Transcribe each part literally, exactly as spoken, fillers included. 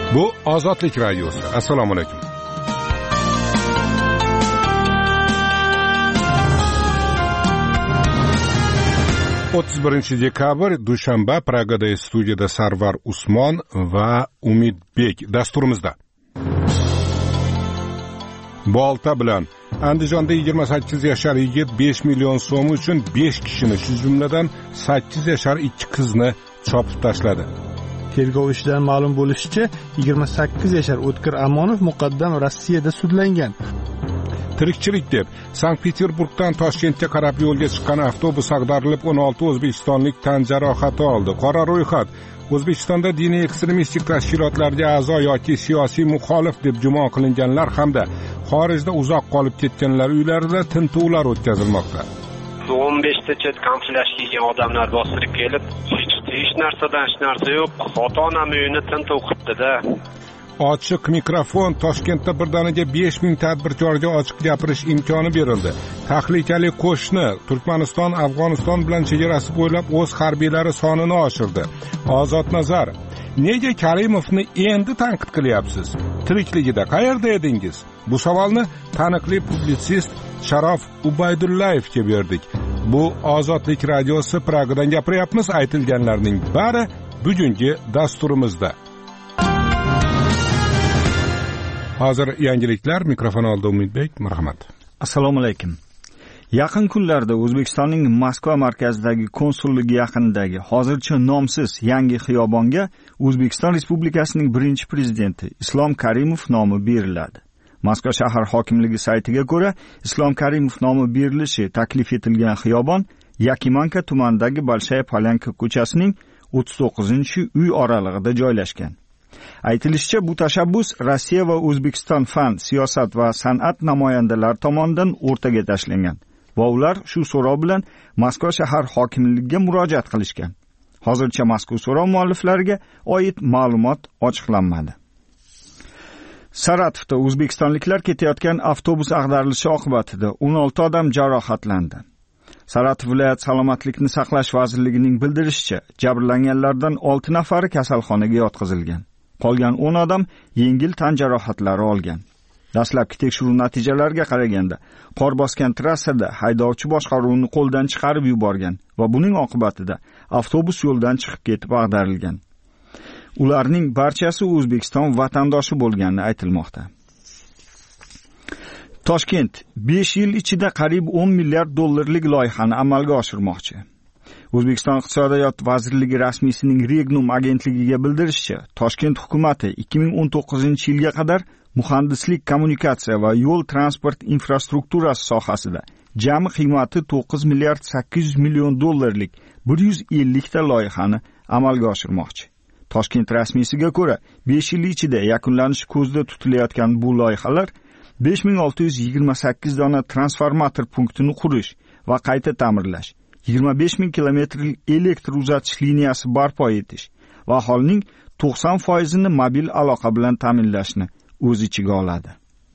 Bu Ozodlik radiosi. Assalomu alaykum. o'ttiz birinchi dekabr dushanba, Pragada studiyada Sarvar Usmon va Umidbek dasturimizda. Bolta bilan Andijonda yigirma sakkiz yashar yigit besh million so'm uchun besh kishini, shu jumladan sakkiz yashar ikki qizni chopib tashladi. Tergov ishidan ma'lum bo'lishicha, yigirma sakkiz yashar O'tkir Amonov muqaddam Rossiyada sudlangan. Tirikchilik deb Sankt-Peterburgdan Toshkentga qarab yo'lga chiqqan avtobus ag'darilib o'n olti o'zbekistonlik tan jarohati oldi. Qora ro'yxat O'zbekistonda diniy ekstremistik tashkilotlarga a'zo yoki siyosiy muxolif deb gumon qilinganlar hamda xorijda uzoq qolib ketganlar uylarida tintuvlar o'tkazilmoqda. o'n beshtacha kamuflaj kiygan odamlar bostirib kelib, hech hech narsadan hech narsa yo'q, ota-onam uyini tintuv qildi-da. Ochiq mikrofon. Toshkentda birdaniga besh ming tadbirkorga ochiq gapirish imkoni berildi. Tahlikali qo'shni Turkmaniston Afg'oniston bilan chegarasi bo'ylab o'z harbiylari sonini oshirdi. Ozod Nazar: nega Karimovni endi tanqid qilyapsiz? Tirikligida qayerda edingiz? Bu savolni taniqli publitsist Sharof Ubaydullayevga berdik. Bu Ozodlik radiosi, Pragadan gapiryapmiz. Aytilganlarning bari bugungi dasturimizda. Hozir yangiliklar. Mikrofon oldi Umidbek. Marhamat. Assalomu alaykum. Yaqin kunlarda O'zbekistonning Moskva markazidagi konsulligi yaqinidagi hozircha nomsiz yangi xiyobonga O'zbekiston Respublikasining birinchi prezidenti Islom Karimov nomi beriladi. Moskva shahar hokimligi saytiga ko'ra, Islom Karimov nomi berilishi taklif etilgan xiyobon Yakimanka tumanidagi Bolshaya Polyanka ko'chasining o'ttiz to'qqizinchi uy oralig'ida joylashgan. Aytilishicha, bu tashabbus Rossiya va O'zbekiston fan, siyosat va san'at namoyandalari tomonidan o'rtaga tashlangan va ular shu so'rov bilan Moskva shahar hokimligiga murojaat qilishgan. Hozircha mazkur so'rov mualliflariga oid ma'lumot ochiqlanmadi. Saratovda o'zbekistonliklar ketayotgan avtobus ag'darilishi oqibatida o'n olti odam jarohatlandi. Saratov viloyat salomatlikni saqlash vazirligining bildirishicha, jabrlanganlardan olti nafari kasalxonaga yotqizilgan. Qolgan o'n odam yengil tan jarohatlari olgan. Dastlabki tekshiruv natijalariga qaraganda, qor bosgan trassada haydovchi boshqaruvni qo'ldan chiqarib yuborgan va buning oqibatida avtobus yo'ldan chiqib ketib ag'darilgan. Ularning barchasi O'zbekiston vatandoshi bo'lgani aytilmoqda. Toshkent besh yil ichida qariyb o'n milliard dollarlik loyihani amalga oshirmoqchi. O'zbekiston Iqtisodiyot vazirligi rasmiysining Regnum agentligiga bildirishicha, Toshkent hukumatı ikki ming o'n to'qqizinchi yilga qadar muhandislik, kommunikatsiya va yo'l transport infrastrukturasi sohasida jami qiymati to'qqiz milliard sakkiz yuz million dollarlik bir yuz ellik ta loyihani amalga oshirmoqchi. Toshkent rasmiysiga ko'ra, besh yil ichida yakunlanishi ko'zda tutilayotgan bu loyihalar besh ming olti yuz yigirma sakkiz dona transformator punktini qurish va qayta ta'mirlash, yigirma besh ming kilometrlik elektr uzatish liniyasi barpo etish va aholining to'qson foizini mobil aloqa bilan ta'minlashni o'z ichiga oladi.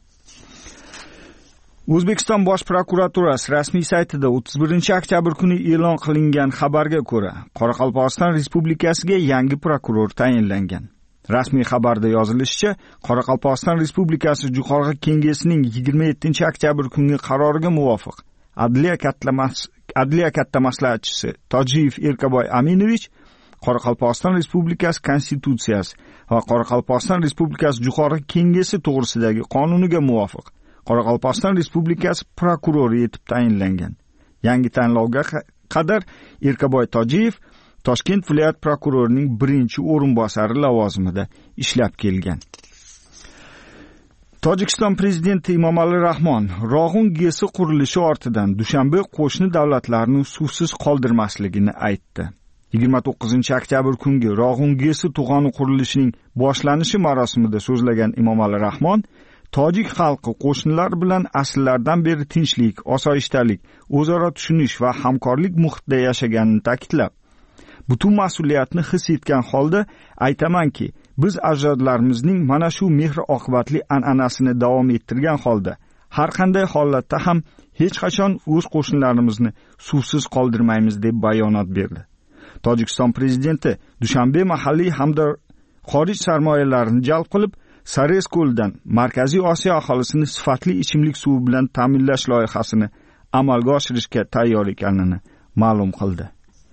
O'zbekiston Bosh prokuraturasi rasmiy saytida o'ttiz birinchi oktyabr kuni e'lon qilingan xabarga ko'ra, Qoraqalpog'iston Respublikasiga yangi prokuror tayinlangan. Rasmiy xabarda yozilishicha, Qoraqalpog'iston Respublikasi Jo'qorg'i Kengesining yigirma yettinchi oktyabr kungi qaroriga muvofiq Adliya katlamas Adliya katta maslahatchisi Tojiyev Erkaboy Aminovich Qoraqalpog'iston Respublikasi Konstitutsiyasi va Qoraqalpog'iston Respublikasi Jo'qorg'i Kengesi to'g'risidagi qonuniga muvofiq Qoraqalpog'iston Respublikasi prokurori etib tayinlangan. Yangi tanlovga qadar Erkaboy Tojiyev Toshkent viloyat prokurorining birinchi o'rinbosari lavozimida ishlab kelgan. Tojikiston prezidenti Emomali Rahmon Rog'un gesi qurilishi ortidan Dushanbe qo'shni davlatlarni suvsiz qoldirmasligini aytdi. yigirma to'qqizinchi oktyabr kungi Rog'un gesi to'g'oni qurilishining boshlanishi marosimida so'zlagan Emomali Rahmon, Tojik xalqi qo'shnilar bilan asrlardan beri tinchlik, osoyishtalik, o'zaro tushunish va hamkorlik muhitida yashaganini ta'kidlab, butun mas'uliyatni his etgan holda aytamanki, biz ajdodlarimizning mana shu mehr oqibatli an'anasini davom ettirgan holda har qanday holatda ham hech qachon o'z qo'shnilarimizni suvsiz qoldirmaymiz deb bayonot berdi. Tojikiston prezidenti Dushanbe mahalliy hamda xorij sarmoyalarini jalb qilib, Sares ko'lidan Markaziy Osiyo aholisini sifatli ichimlik suvi bilan ta'minlash loyihasini amalga oshirishga tayyor ekanini ma'lum qildi.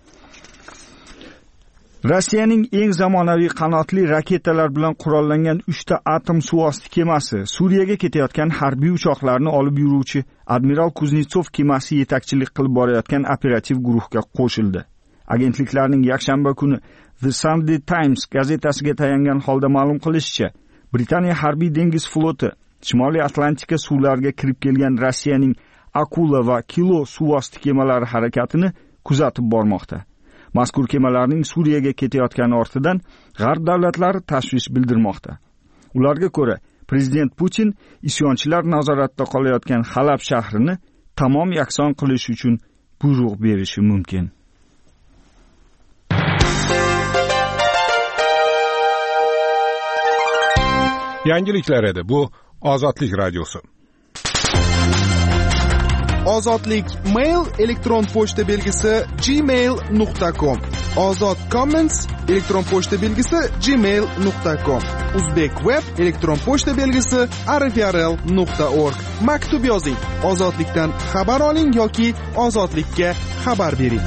Rossiyaning eng zamonaviy qanotli raketalar bilan qurollangan uchta atom suvosti kemasi Suriyaga ketayotgan harbiy uchoqlarni olib yuruvchi Admiral Kuznetsov kemasi yetakchilik qilib borayotgan operativ guruhga qo'shildi. Agentliklarning yakshanba kuni The Sunday Times gazetasiga tayangan holda ma'lum qilishicha, Britaniya harbiy dengiz floti Shimoliy Atlantika suvlariga kirib kelgan Rossiyaning Akula va Kilo suvosti kemalari harakatini kuzatib bormoqda. Mazkur kemalarning Suriyaga ketayotgani ortidan G'arb davlatlari tashvish bildirmoqda. Ularga ko'ra, prezident Putin isyonchilar nazoratida qolayotgan Halab shahrini tamom yakson qilish uchun buyruq berishi mumkin. Yangiliklar edi. Bu Ozodlik radiosi. Ozodlik mail elektron pochta belgisi gmail nuqta com. Ozod comments elektron pochta belgisi gmail nuqta com. Uzbek web elektron pochta belgisi r f r l nuqta org. Maktub yozing. Ozodlikdan xabar oling yoki ozodlikka xabar bering.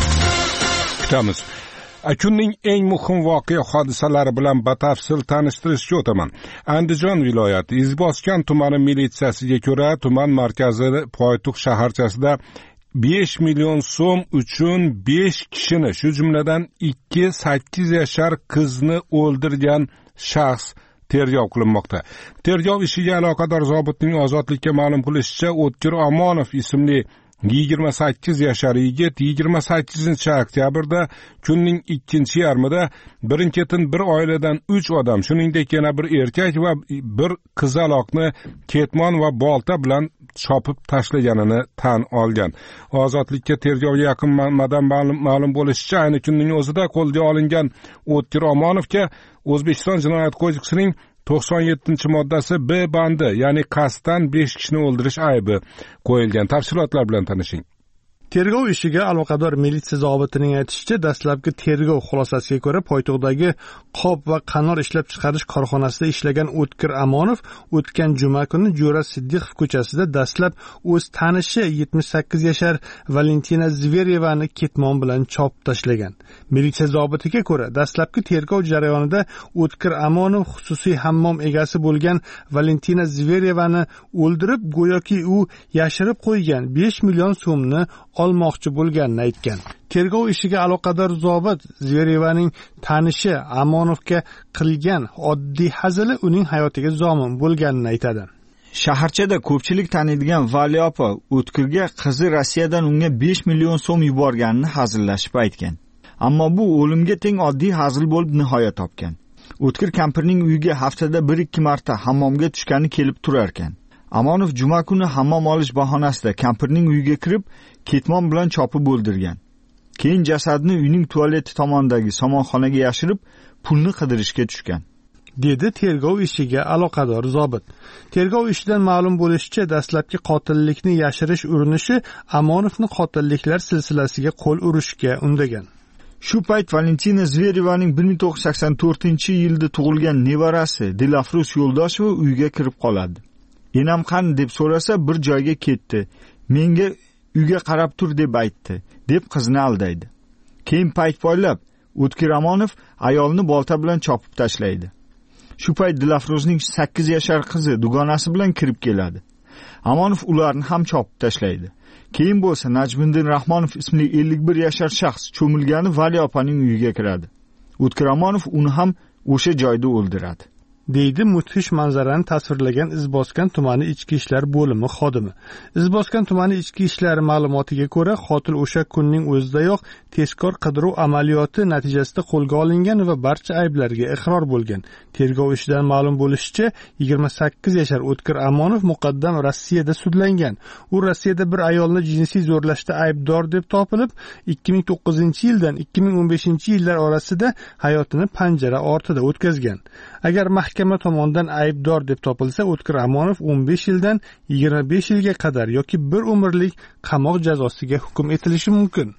Kutamiz. Kunning eng muhim voqea hodisalari bilan batafsil tanishtirishga o'taman. Andijon viloyati Izboskan tumani militsiyasiga ko'ra, tuman markazi Poytuq shaharchasida besh million so'm uchun besh kishini, shu jumladan ikki sakkiz yashar qizni o'ldirgan shaxs tergov qilinmoqda. Tergov ishiga aloqador zobitning Ozodlikka ma'lum qilishicha, O'tkir Omonov ismli yigirma sakkiz yashar yigit yigirma sakkizinchi oktyabrda kunning ikkinchi yarmida birin-ketin bir oiladan uch odam, shuningdek yana bir erkak va bir qizaloqni ketmon va bolta bilan chopib tashlaganini tan olgan. Ozodlikka tergovga yaqin manbadan ma'lum bo'lishicha, ayni kunning o'zida qo'lga olingan O'tkir Omonovga O'zbekiston Jinoyat kodeksining to'qson yettinchi moddasi B bandi, ya'ni qasddan besh kishini o'ldirish aybi qo'yilgan. Tafsilotlar bilan tanishing. Tergov ishiga aloqador militsiya zobitining aytishicha, dastlabki tergov xulosasiga ko'ra, Poytuqdagi qop va qanor ishlab chiqarish korxonasida ishlagan O'tkir Amonov o'tgan juma kuni Jo'ra Siddiqov ko'chasida dastlab o'z tanishi yetmish sakkiz yashar Valentina Zveryevani ketmon bilan chopib tashlagan. Militsiya zobitiga ko'ra, dastlabki tergov jarayonida O'tkir Amonov xususiy hammom egasi bo'lgan Valentina Zveryevani o'ldirib, go'yoki u yashirib qo'ygan besh million so'mni olmoqchi bo'lganini aytgan. Tergov ishiga aloqador zobit Zveryevaning tanishi Amonovga qilgan oddiy hazili uning hayotiga zomin bo'lganini aytadi. Shaharchada ko'pchilik taniydigan Vali opa O'tkirga qizi Rossiyadan unga besh million so'm yuborganini hazillashib aytgan. Ammo bu o'limga teng oddiy hazil bo'lib nihoya topgan. O'tkir kampirning uyiga haftada bir ikki marta hammomga tushgani kelib turar ekan. Amonov juma kuni hammom olish bahonasida kampirning uyiga kirib, ketmon bilan chopib o'ldirgan. Keyin jasadni uyning tualeti tomondagi somonxonaga yashirib, pulni qidirishga tushgan, dedi tergov ishiga aloqador zobit. Tergov ishidan ma'lum bo'lishicha, dastlabki qotillikni yashirish urinishi Amonovni qotilliklar silsilasiga qo'l urishga undagan. Shu payt Valentina Zveryevaning bir ming to'qqiz yuz sakson to'rtinchi yilda tug'ilgan nevarasi Dilafruz Yo'ldosheva uyga kirib qoladi. Enam qani deb so'rasa, bir joyga ketdi. Menga uyga qarab tur deb aytdi, deb qizni aldaydi. Keyin payt poylab O'tkir Amonov ayolni bolta bilan chopib tashlaydi. Shu payt Dilafruzning sakkiz yashar qizi dugonasi bilan kirib keladi. Amonov ularni ham chopib tashlaydi. Keyin bo'lsa Najmiddin Rahmonov ismli ellik bir yashar shaxs cho'milgani Vali opaning uyiga kiradi. O'tkir Amonov uni ham o'sha joyda o'ldiradi, deydi mudhish manzarani tasvirlagan Izboskan tumani ichki ishlar bo'limi xodimi. Izboskan tumani ichki ishlar ma'lumotiga ko'ra, qotil o'sha kunning o'zidayoq tezkor qidiruv amaliyoti natijasida qo'lga olingan va barcha ayblarga iqror bo'lgan. Tergov ishidan ma'lum bo'lishicha, yigirma sakkiz yashar O'tkir Amonov muqaddam Rossiyada sudlangan. U Rossiyada bir ayolni jinsiy zo'rlashda aybdor deb topilib, ikki ming to'qqizinchi yildan ikki ming o'n beshinchi yillar orasida hayotini panjara ortida o'tkazgan. Agar mahkama tomonidan aybdor deb topilsa, O'tkir Amonov o'n besh yildan yigirma besh yilga qadar yoki bir umrlik qamoq jazosiga hukm etilishi mumkin.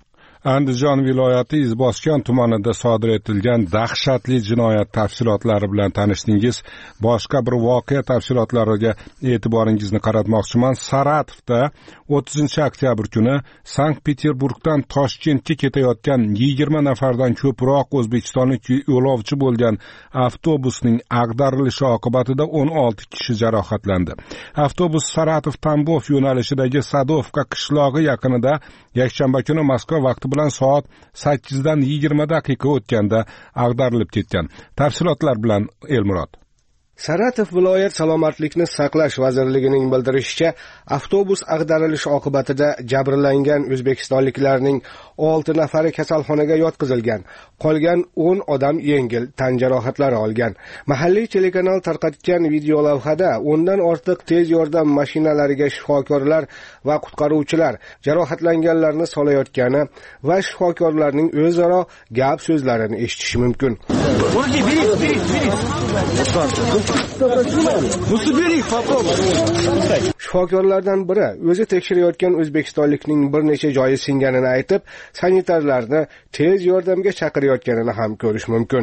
Andijon viloyati Izboskan tumanida sodir etilgan dahshatli jinoyat tafsilotlari bilan tanishdingiz. Boshqa bir voqea tafsilotlariga e'tiboringizni qaratmoqchiman. Saratovda o'ttizinchi oktyabr kuni Sankt-Peterburgdan Toshkentga ketayotgan yigirma nafardan ko'proq o'zbekistonlik yo'lovchi bo'lgan avtobusning ag'darilishi oqibatida o'n olti kishi jarohatlandi. Avtobus Saratov-Tambov yo'nalishidagi Sadovka qishlog'i yaqinida yakshanba kuni Moskva vaqti bilan soat sakkizdan yigirma daqiqa o'tganda ag'darilib ketgan. Tafsilotlar bilan Elmurod. Saratov viloyat salomatlikni saqlash vazirligining bildirishicha, avtobus ag'darilishi oqibatida jabrlangan o'zbekistonliklarning olti nafari kasalxonaga yotqizilgan. Qolgan o'n odam yengil tan jarohatlari olgan. Mahalliy telekanal tarqatgan video lavhada o'ndan ortiq tez yordam mashinalariga shifokorlar va qutqaruvchilar jarohatlanganlarni solayotgani va shifokorlarning o'zaro gap so'zlarini eshitish mumkin. Shifokorlardan biri o'zi tekshirayotgan o'zbekistonlikning bir necha joyi singanini aytib, sanitarlarni tez yordamga chaqirayotganini ham ko'rish mumkin.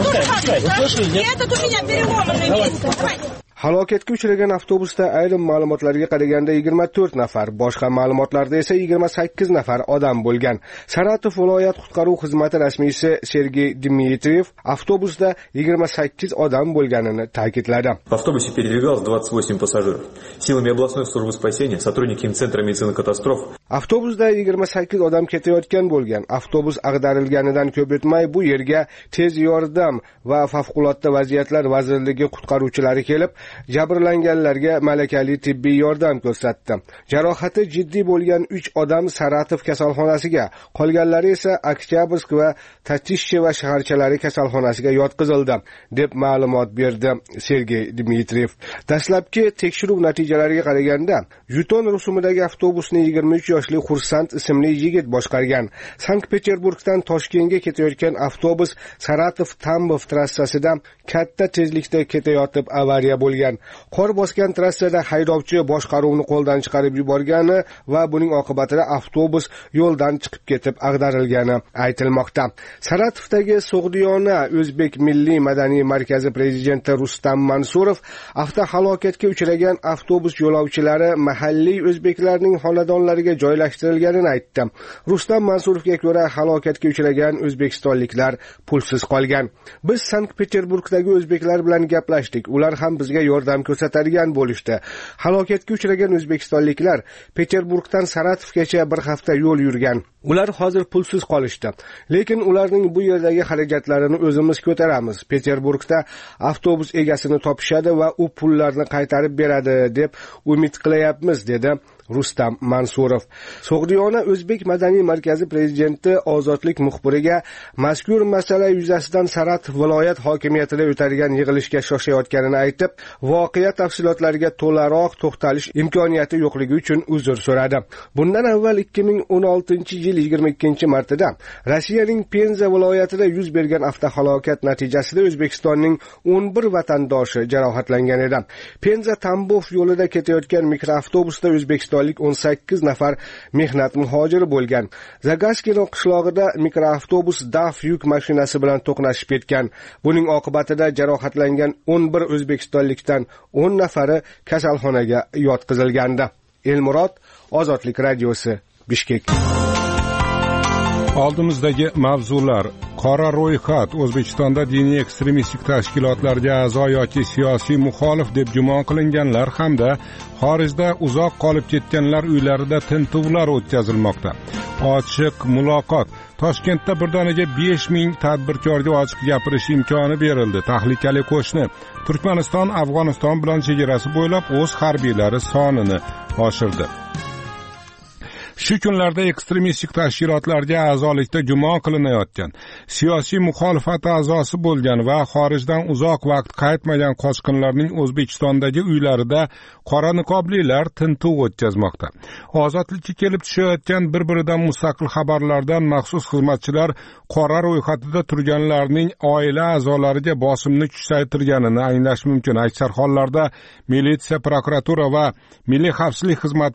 Halokatga uchragan avtobusda ayrim ma'lumotlarga qaraganda yigirma to'rt nafar, boshqa ma'lumotlarda esa yigirma sakkiz nafar odam bo'lgan. Saratov viloyat qutqaruv xizmati rasmiysi Sergey Dmitriev avtobusda yigirma sakkiz odam bo'lganini ta'kidladi. В автобусе передвигалось двадцать восемь пассажиров. Силами областной службы спасения, сотрудники Центра медицинных катастроф. Avtobusda yigirma sakkiz odam ketayotgan bo'lgan. Avtobus ag'darilganidan ko'p o'tmay bu yerga tez yordam va favqulodda vaziyatlar vazirligi qutqaruvchilari kelib, jabrlanganlarga malakali tibbiy yordam ko'rsatdi. Jarohati jiddiy bo'lgan uch odam Saratov kasalxonasiga, qolganlari esa Oktyabrsk va Tatishchevo shaharchalari kasalxonasiga yotqizildi, deb ma'lumot berdi Sergey Dmitriev. Dastlabki tekshiruv natijalariga qaraganda, Yuton rusumidagi avtobusni yigirma uch yoshli Xursand ismli yigit boshqargan. Sankt-Peterburgdan Toshkentga ketayotgan avtobus Saratov-Tambov trassasida katta tezlikda ketayotib avariya bo'lgan. Qor bosgan trassada haydovchi boshqaruvni qo'ldan chiqarib yuborgani va buning oqibatida avtobus yo'ldan chiqib ketib ag'darilgani aytilmoqda. Saratovdagi So'g'diyona O'zbek milliy madaniy markazi prezidenti Rustam Mansurov avtohalokatga uchragan avtobus yo'lovchilari mahalliy o'zbeklarning xonadonlariga joylashtirilganini aytdi. Rustam Mansurovga ko'ra, halokatga uchragan o'zbekistonliklar pulsiz qolgan. Biz Sankt-Peterburgdagi o'zbeklar bilan gaplashdik. Ular ham bizga yordam ko'rsatadigan bo'lishdi. Halokatga uchragan o'zbekistonliklar Peterburgdan Saratovgacha bir hafta yo'l yurgan. Ular hozir pulsiz qolishdi. Lekin ularning bu yerdagi xarajatlarini o'zimiz ko'taramiz. Peterburgda avtobus egasini topishadi va u pullarni qaytarib beradi deb umid qilyapmiz, dedi Rustam Mansurov. So'g'diyona O'zbek madaniy markazi prezidenti Ozodlik muxbiriga mazkur masala yuzasidan Saratov viloyat hokimiyatida o'tadigan yig'ilishga shoshayotganini aytib, voqea tafsilotlariga to'laroq to'xtalish imkoniyati yo'qligi uchun uzr so'radi. Bundan avval ikki ming o'n oltinchi yil yigirma ikkinchi martida Rossiyaning Penza viloyatida yuz bergan avtohalokat natijasida O'zbekistonning o'n bir vatandoshi jarohatlangan edi. Penza Tambov yo'lida ketayotgan mikroavtobusda O'zbekiston o'n sakkiz nafar mehnat muhojiri bo'lgan. Zagaskino qishlog'ida mikroavtobus DAF yuk mashinasi bilan to'qnashib ketgan. Buning oqibatida jarohatlangan o'n bir o'zbekistonlikdan o'n nafari kasalxonaga yotqizilgandi. Elmurod, Ozodlik radiosi, Bishkek. Oldimizdagi mavzular: qora ro'yxat O'zbekistonda diniy ekstremistik tashkilotlarga a'zo yoki siyosiy muxolif deb gumon qilinganlar hamda xorijda uzoq qolib ketganlar uylarida tintuvlar o'tkazilmoqda. Ochiq muloqot. Toshkentda birdaniga besh ming tadbirkorga ochiq gapirish imkoni berildi. Tahlikali qo'shni Turkmaniston Afg'oniston bilan chegarasi bo'ylab o'z harbiylari sonini oshirdi. Shu kunlarda ekstremistik tashkilotlarga a'zolikda gumon qilinayotgan, siyosiy muxolifat a'zosi bo'lgan va xorijdan uzoq vaqt qaytmagan qochqinlarning O'zbekistondagi uylarida qora niqoblilar tintuv o'tkazmoqda. Ozodlikka kelib tushayotgan bir-biridan mustaqil xabarlardan maxsus xizmatchilar qora ro'yxatida turganlarning oila a'zolariga bosimni kuchaytirganini anglash mumkin. Aksar hollarda militsiya, prokuratura va milliy xavfsizlik xizmati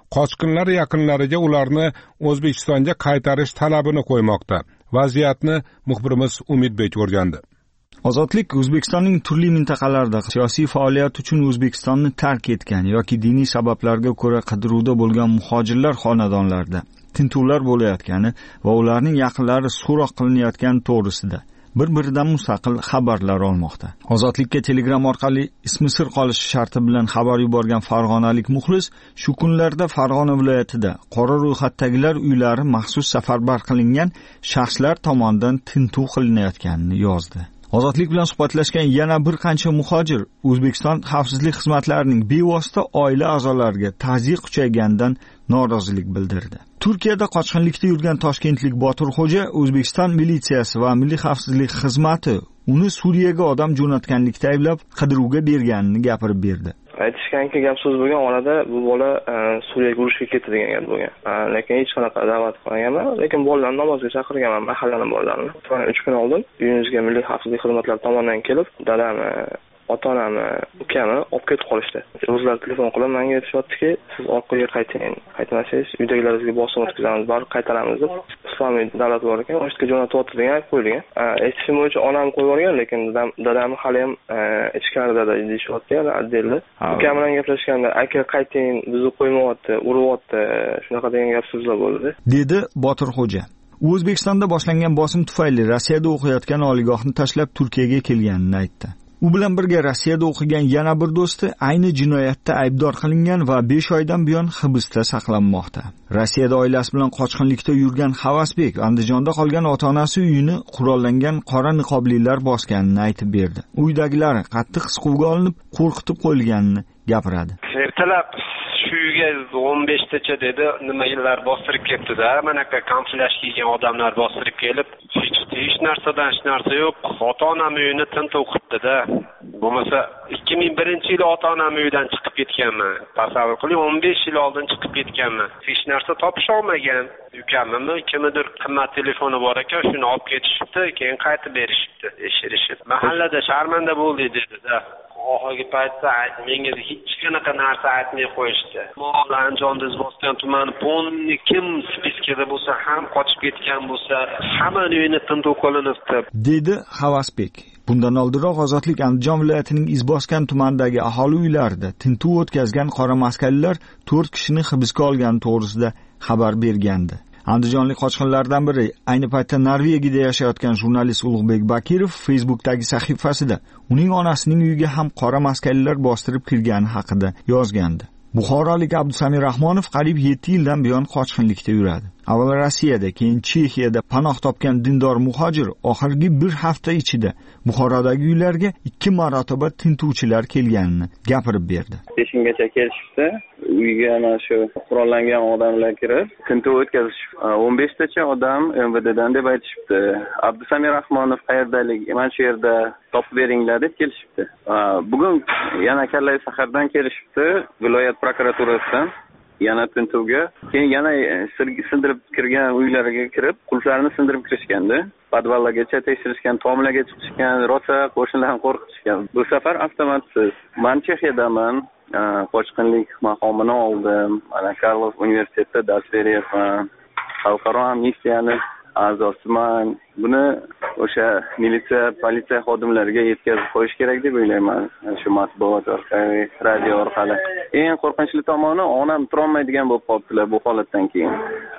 qochqinlar yaqinlariga ularni O'zbekistonga qaytarish talabini qo'ymoqda. Vaziyatni muxbirimiz Umidbek o'rgandi. Ozodlik O'zbekistonning turli mintaqalarida siyosiy faoliyat uchun O'zbekistonni tark etgan yoki diniy sabablarga ko'ra qidiruvda bo'lgan muhojirlar xonadonlarida tintuvlar bo'layotgani va ularning yaqinlari so'roq qilinayotgani to'g'risida bir-biridan mustaqil xabarlar olmoqda. Ozodlikka Telegram orqali ismi sir qolishi sharti bilan xabar yuborgan farg'onalik muxlis shu kunlarda Farg'ona viloyatida qora ro'yxatdagilar uylari maxsus safarbar qilingan shaxslar tomonidan tintuv qilinayotganini yozdi. Ozodlik bilan suhbatlashgan yana bir qancha muhojir O'zbekiston xavfsizlik xizmatlarining bevosita oila a'zolariga ta'ziyq kuchayganidan norozilik bildirdi. Turkiyada qochqinlikda yurgan toshkentlik Botir Xo'ja O'zbekiston militsiyasi va Milliy xavfsizlik xizmati uni Suriyaga odam jo'natganlikda ayblab qidiruvga berganini gapirib berdi. Aytishganki, gap so'z bo'lgan orada bu bola Suriyaga urushga ketdi degan gap bo'lgan. Lekin hech qanaqa da'vat qilmaganman, lekin bolalarni namozga chaqirganman, mahallaning bolalarini. uch kun oldin uyimizga Milliy xavfsizlik xizmatlari tomonidan kelib, dadamni, ota-onamni, ukamni olib ketib qolishdi. O'zlari telefon qilib menga aytishyaptiki, siz orqaga qayting, qaytmasangiz uydagilaringizga bosim o'tkazamiz, baribir qaytaramiz deb islomiy davlat bor ekan, o'shga jo'natyapti degan aytib qo'yilgan. Eshitishim bo'yicha onam qo'yib yuborgan, lekin dadam dadamni hali ham ichkarida deyishyapti, yana отдельно. Ukam bilan gaplashganda, aka qayting, bizni qo'ymayapti, uryapti, shunaqa degan gap so'zlar bo'ldi, dedi Botir Xo'ja. U O'zbekistonda boshlangan bosim tufayli Rossiyada o'qiyotgan oliygohni tashlab Turkiyaga kelganini aytdi. U bilan birga Rossiyada o'qigan yana bir do'sti ayni jinoyatda aybdor qilingan va besh oydan buyon hibsda saqlanmoqda. Rossiyada oilasi bilan qochqinlikda yurgan Havasbek Andijonda qolgan ota-onasi uyini qurollangan qora niqoblilar bosganini aytib berdi. Uydagilari qattiq siquvga olinib, qo'rqitib qo'yilganini gapiradi. Ertalab shu uyga o'n beshtacha dedi, nima yillar bostirib ketdi-da, manaqa kamuflaj kiygan odamlar bostirib kelib, hech hech narsadan hech narsa yo'q. Ota-onam uyini tintuv qildi-da. Bo'lmasa ikki ming birinchi yil ota-onam uyidan chiqib ketganman. Tasavvur qiling, o'n besh yil oldin chiqib ketganman. Hech narsa topish olmagan. Ukammi, kimnidir qimmat telefoni bor ekan, shuni olib ketishibdi, keyin qaytib berishibdi, eshirishib. Mahallada sharmanda bo'ldik dedi-da. Oxirgi paytda menga hech qanaqa narsa aytmay qo'yishdi. Andijonda bosgan tumani ponni kim spiskada bo'lsa ham qochib ketgan bo'lsa, hamma uyini tintuv qilinibdi, dedi Havasbek. Bundan oldinroq Ozodlik Andijon viloyatining Izboskan tumanidagi aholi uylarida tintuv o'tkazgan qora maskanlar to'rt kishini hibsga olgani to'g'risida xabar bergandi. Andijonlik qochqinlardan biri ayni paytda Norvegiyada yashayotgan jurnalist Ulug'bek Bakirov Facebookdagi sahifasida uning onasining uyiga ham qora maskanlar bostirib kirgani haqida yozgandi. Buxorolik Abdusamir Rahmonov qariyb yetti yildan buyon qochqinlikda yuradi. Avval Rossiyada, keyin Chexiyada panoh topgan dindor muhojir oxirgi bir hafta ichida Buxorodagi uylarga ikki marotaba tintuvchilar kelganini gapirib berdi. beshingacha kelishibdi. Uyga mana shu qurollangan odamlar kirib, tintuv o'tkazishib, o'n beshtacha odam M V D'dan deb aytishibdi. Abdusamir Rahmonov qayerdalik, mana shu yerda topib beringlar deb kelishibdi. Bugun yana Kallay shahardan kelishibdi, viloyat prokuraturasidan. Yana tintuvga, keyin yana sindirib kirgan uylariga kirib, qulflarini sindirib kirishganda, podvallagacha tekshirishgan, tomlarga chiqishgan, rosa qo'shnilarni qo'rqitishgan. Bu safar avtomatsiz. Men Chexiyadaman, qochqinlik maqomini oldim. Mana Karlov universitetida dars beryapman. Xalqaro amnistiyani a'zosiman. Buni o'sha militsiya, politsiya xodimlariga yetkazib qo'yish kerak deb o'ylayman. Shu matbuot orqali, radio orqali. Eng qo'rqinchli tomoni, onam turolmaydigan bo'lib qoldilar bu holatdan keyin.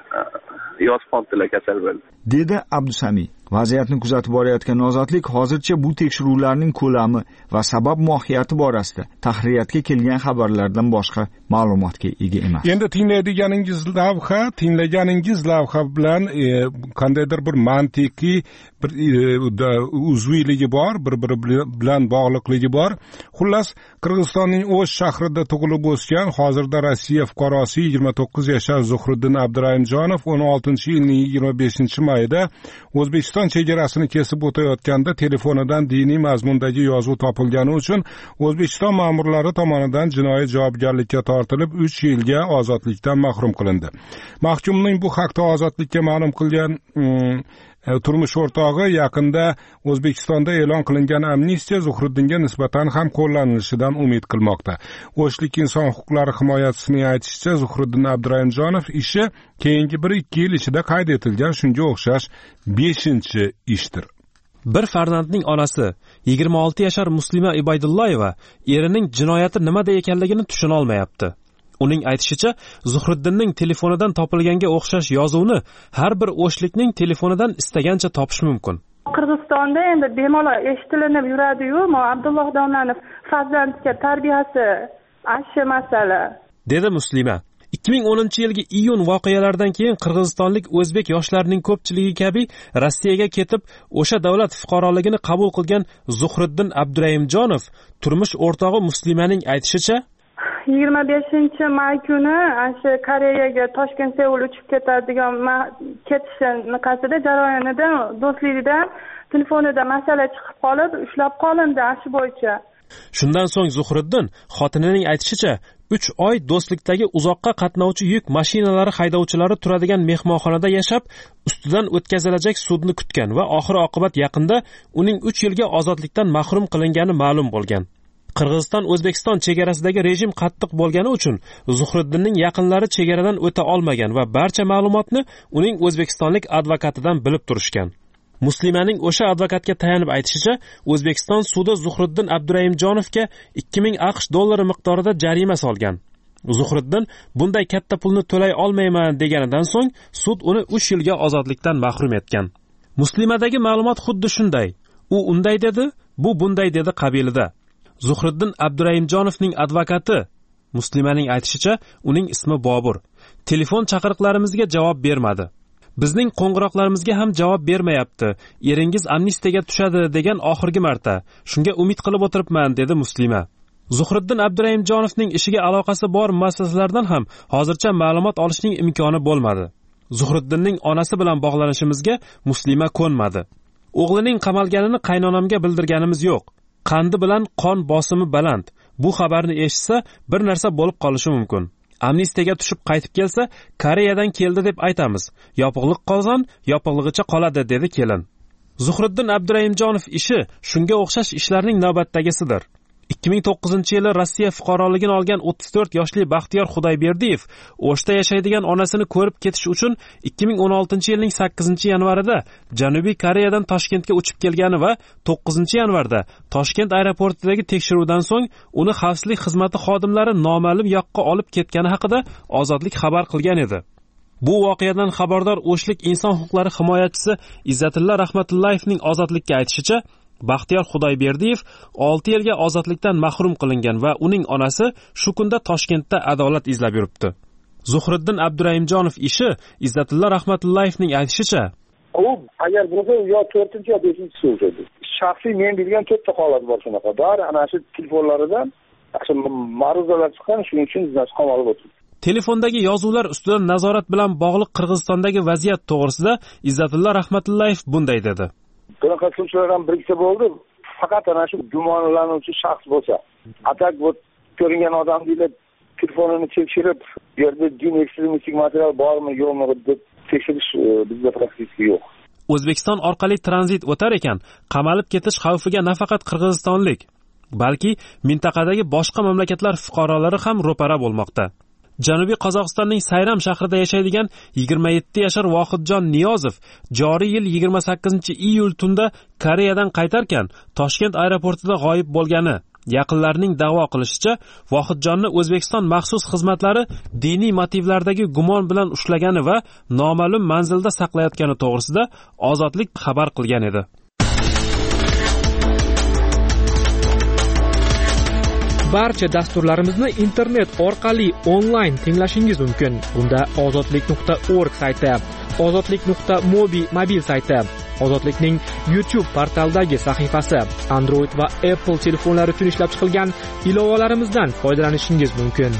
Yotib qoldilar, kasal bo'ldi, dedi Abdusami. Vaziyatni kuzatib borayotgan Ozodlik hozircha bu tekshiruvlarning ko'lami va sabab mohiyati borasida tahririyatga kelgan xabarlardan boshqa ma'lumotga ega emas. Endi tinglaydiganingiz lavha, tinglaganingiz lavha bilan e, qandaydir bir mantiqiy bir e, uzviyligi bor, bir-biri bilan bog'liqligi bor. Xullas, Qirg'izistonning O'sh shahrida tug'ilib o'sgan, hozirda Rossiya fuqarosi yigirma to'qqiz yashar Zuhriddin Abdurahimjonov o'n oltinchi yilning yigirma beshinchi mayida O'zbekiston chegarasini kesib o'tayotganda telefonidan diniy mazmundagi yozuv topilgani uchun O'zbekiston ma'murlari tomonidan jinoiy javobgarlikka tortilib uch yilga ozodlikdan mahrum qilindi. Mahkumning bu haqda Ozodlikka ma'lum qilgan turmush o'rtog'i yaqinda O'zbekistonda e'lon qilingan amnistiya Zuhriddinga nisbatan ham qo'llanilishidan umid qilmoqda. O'shlik inson huquqlari himoyachisining aytishicha, Zuhriddin Abdurahimjonov ishi keyingi bir ikki yil ichida qayd etilgan shunga o'xshash beshinchi ishdir. Bir farzandning onasi yigirma olti yashar Muslima Iboydullayeva erining jinoyati nimada ekanligini tushuna olmayapti. Uning aytishicha, Zuhriddinning telefonidan topilganga o'xshash yozuvni har bir o'shlikning telefonidan istagancha topish mumkin. Qirg'izistonda endi bemalol eshitilinib yuradi-yu, Abdulloh domlani farzandga tarbiyasi ashi masala, dedi Muslima. ikki ming o'ninchi yilgi iyun voqealaridan keyin qirg'izistonlik o'zbek yoshlarining ko'pchiligi kabi Rossiyaga ketib, o'sha davlat fuqaroligini qabul qilgan Zuhriddin Abdurahimjonov turmush o'rtog'i Muslimaning aytishicha, yigirma beshinchi may kuni o'sha Koreyaga Toshkent Seul uchib ketadigan ketishini qasida jarayonida do'stlikda telefonida masala chiqib qolib, ushlab qolindi ashi bo'yicha. Shundan so'ng Zuhriddin xotinining aytishicha, uch oy do'stlikdagi uzoqqa qatnovchi yuk mashinalari haydovchilari turadigan mehmonxonada yashab, ustidan o'tkazilajak sudni kutgan va oxir oqibat yaqinda uning uch yilga ozodlikdan mahrum qilingani ma'lum bo'lgan. Qirg'iziston O'zbekiston chegarasidagi rejim qattiq bo'lgani uchun Zuhriddinning yaqinlari chegaradan o'ta olmagan va barcha ma'lumotni uning o'zbekistonlik advokatidan bilib turishgan. Muslimaning o'sha advokatga tayanib aytishicha, O'zbekiston sudi Zuhriddin Abdurahimjonovga ikki ming aqsh dollari miqdorida jarima solgan. Zuhriddin bunday katta pulni to'lay olmayman deganidan so'ng sud uni uch yilga ozodlikdan mahrum etgan. Muslimadagi ma'lumot xuddi shunday. U unday dedi, bu bunday dedi qabilida. Zuhriddin Abdurahimjonovning advokati Muslimaning aytishicha, uning ismi Bobur. Telefon chaqiriqlarimizga javob bermadi. Bizning qo'ng'iroqlarimizga ham javob bermayapti. Eringiz amnistiyaga tushadi degan oxirgi marta. Shunga umid qilib o'tiribman, dedi Muslima. Zuhriddin Abdurahimjonovning ishiga aloqasi bor muassasalardan ham hozircha ma'lumot olishning imkoni bo'lmadi. Zuhriddinning onasi bilan bog'lanishimizga Muslima ko'nmadi. O'g'lining qamalganini qaynonamga bildirganimiz yo'q. Qandi bilan qon bosimi baland. Bu xabarni eshitsa, bir narsa bo'lib qolishi mumkin. Amnistiyaga tushib qaytib kelsa, Koreyadan keldi deb aytamiz. Yopiqlik qolgan, yopiqligicha qoladi, dedi kelin. Zuhriddin Abdurahimjonov ishi shunga o'xshash ishlarning navbatdagisidir. ikki ming to'qqizinchi yili Rossiya fuqaroligini olgan o'ttiz to'rt yoshli Baxtiyor Xudoyberdiyev O'shda yashaydigan onasini ko'rib ketish uchun ikki ming o'n oltinchi yilning sakkizinchi yanvarida Janubiy Koreyadan Toshkentga uchib kelgani va to'qqizinchi yanvarda Toshkent aeroportidagi tekshiruvdan so'ng uni xavfsizlik xizmati xodimlari noma'lum yoqqa olib ketgani haqida Ozodlik xabar qilgan edi. Bu voqeadan xabardor O'shlik inson huquqlari himoyachisi Izzatilla Rahmatullayevning Ozodlikka aytishicha, Baxtiyor Xudoyberdiyev olti yilga ozodlikdan mahrum qilingan va uning onasi shu kunda Toshkentda adolat izlab yuribdi. Zuhriddin Abdurahimjonov ishi Izzatilla Rahmatullayevning aytishicha, u agar bo'lsa yo to'rtinchi yo beshinchi so'z edi. Shaxsiy men bilgan to'rtta holat bor shunaqa. Bari ana shu telefonlaridan shu ma'ruzalar chiqqan, shuning uchun biz ham olib o'tirdik. Telefondagi yozuvlar ustidan nazorat bilan bog'liq Qirg'izistondagi vaziyat to'g'risida Izzatilla Rahmatullayev bunday dedi. Bunaqa so'zlar ham biriksa bo'ldi. Faqat ana shu gumonlanuvchi shaxs bo'lsa, atak bu ko'ringan odam deyilib, telefonini tekshirib, bu yerda din ekstremistik material bormi, yo'qmi deb tekshirish bizda praktikaga yo'q. O'zbekiston orqali tranzit o'tar ekan, qamalib ketish xavfiga nafaqat qirg'izistonlik, balki mintaqadagi boshqa mamlakatlar fuqarolari ham ro'para bo'lmoqda. Janubiy Qozog'istonning Sayram shahrida yashaydigan yigirma yetti yashar Vohidjon Niyozov joriy yil yigirma sakkizinchi iyul tunda Koreyadan qaytarkan Toshkent aeroportida g'oyib bo'lgani, yaqinlarining da'vo qilishicha, Vohidjonni O'zbekiston maxsus xizmatlari diniy motivlardagi gumon bilan ushlagani va noma'lum manzilda saqlayotgani to'g'risida Ozodlik xabar qilgan edi. Barcha dasturlarimizni internet orqali onlayn tinglashingiz mumkin. Bunda ozodlik nuqta org sayti, ozodlik nuqta mobi mobil sayti, Ozodlikning YouTube portalidagi sahifasi, Android va Apple telefonlari uchun ishlab chiqilgan ilovalarimizdan foydalanishingiz mumkin.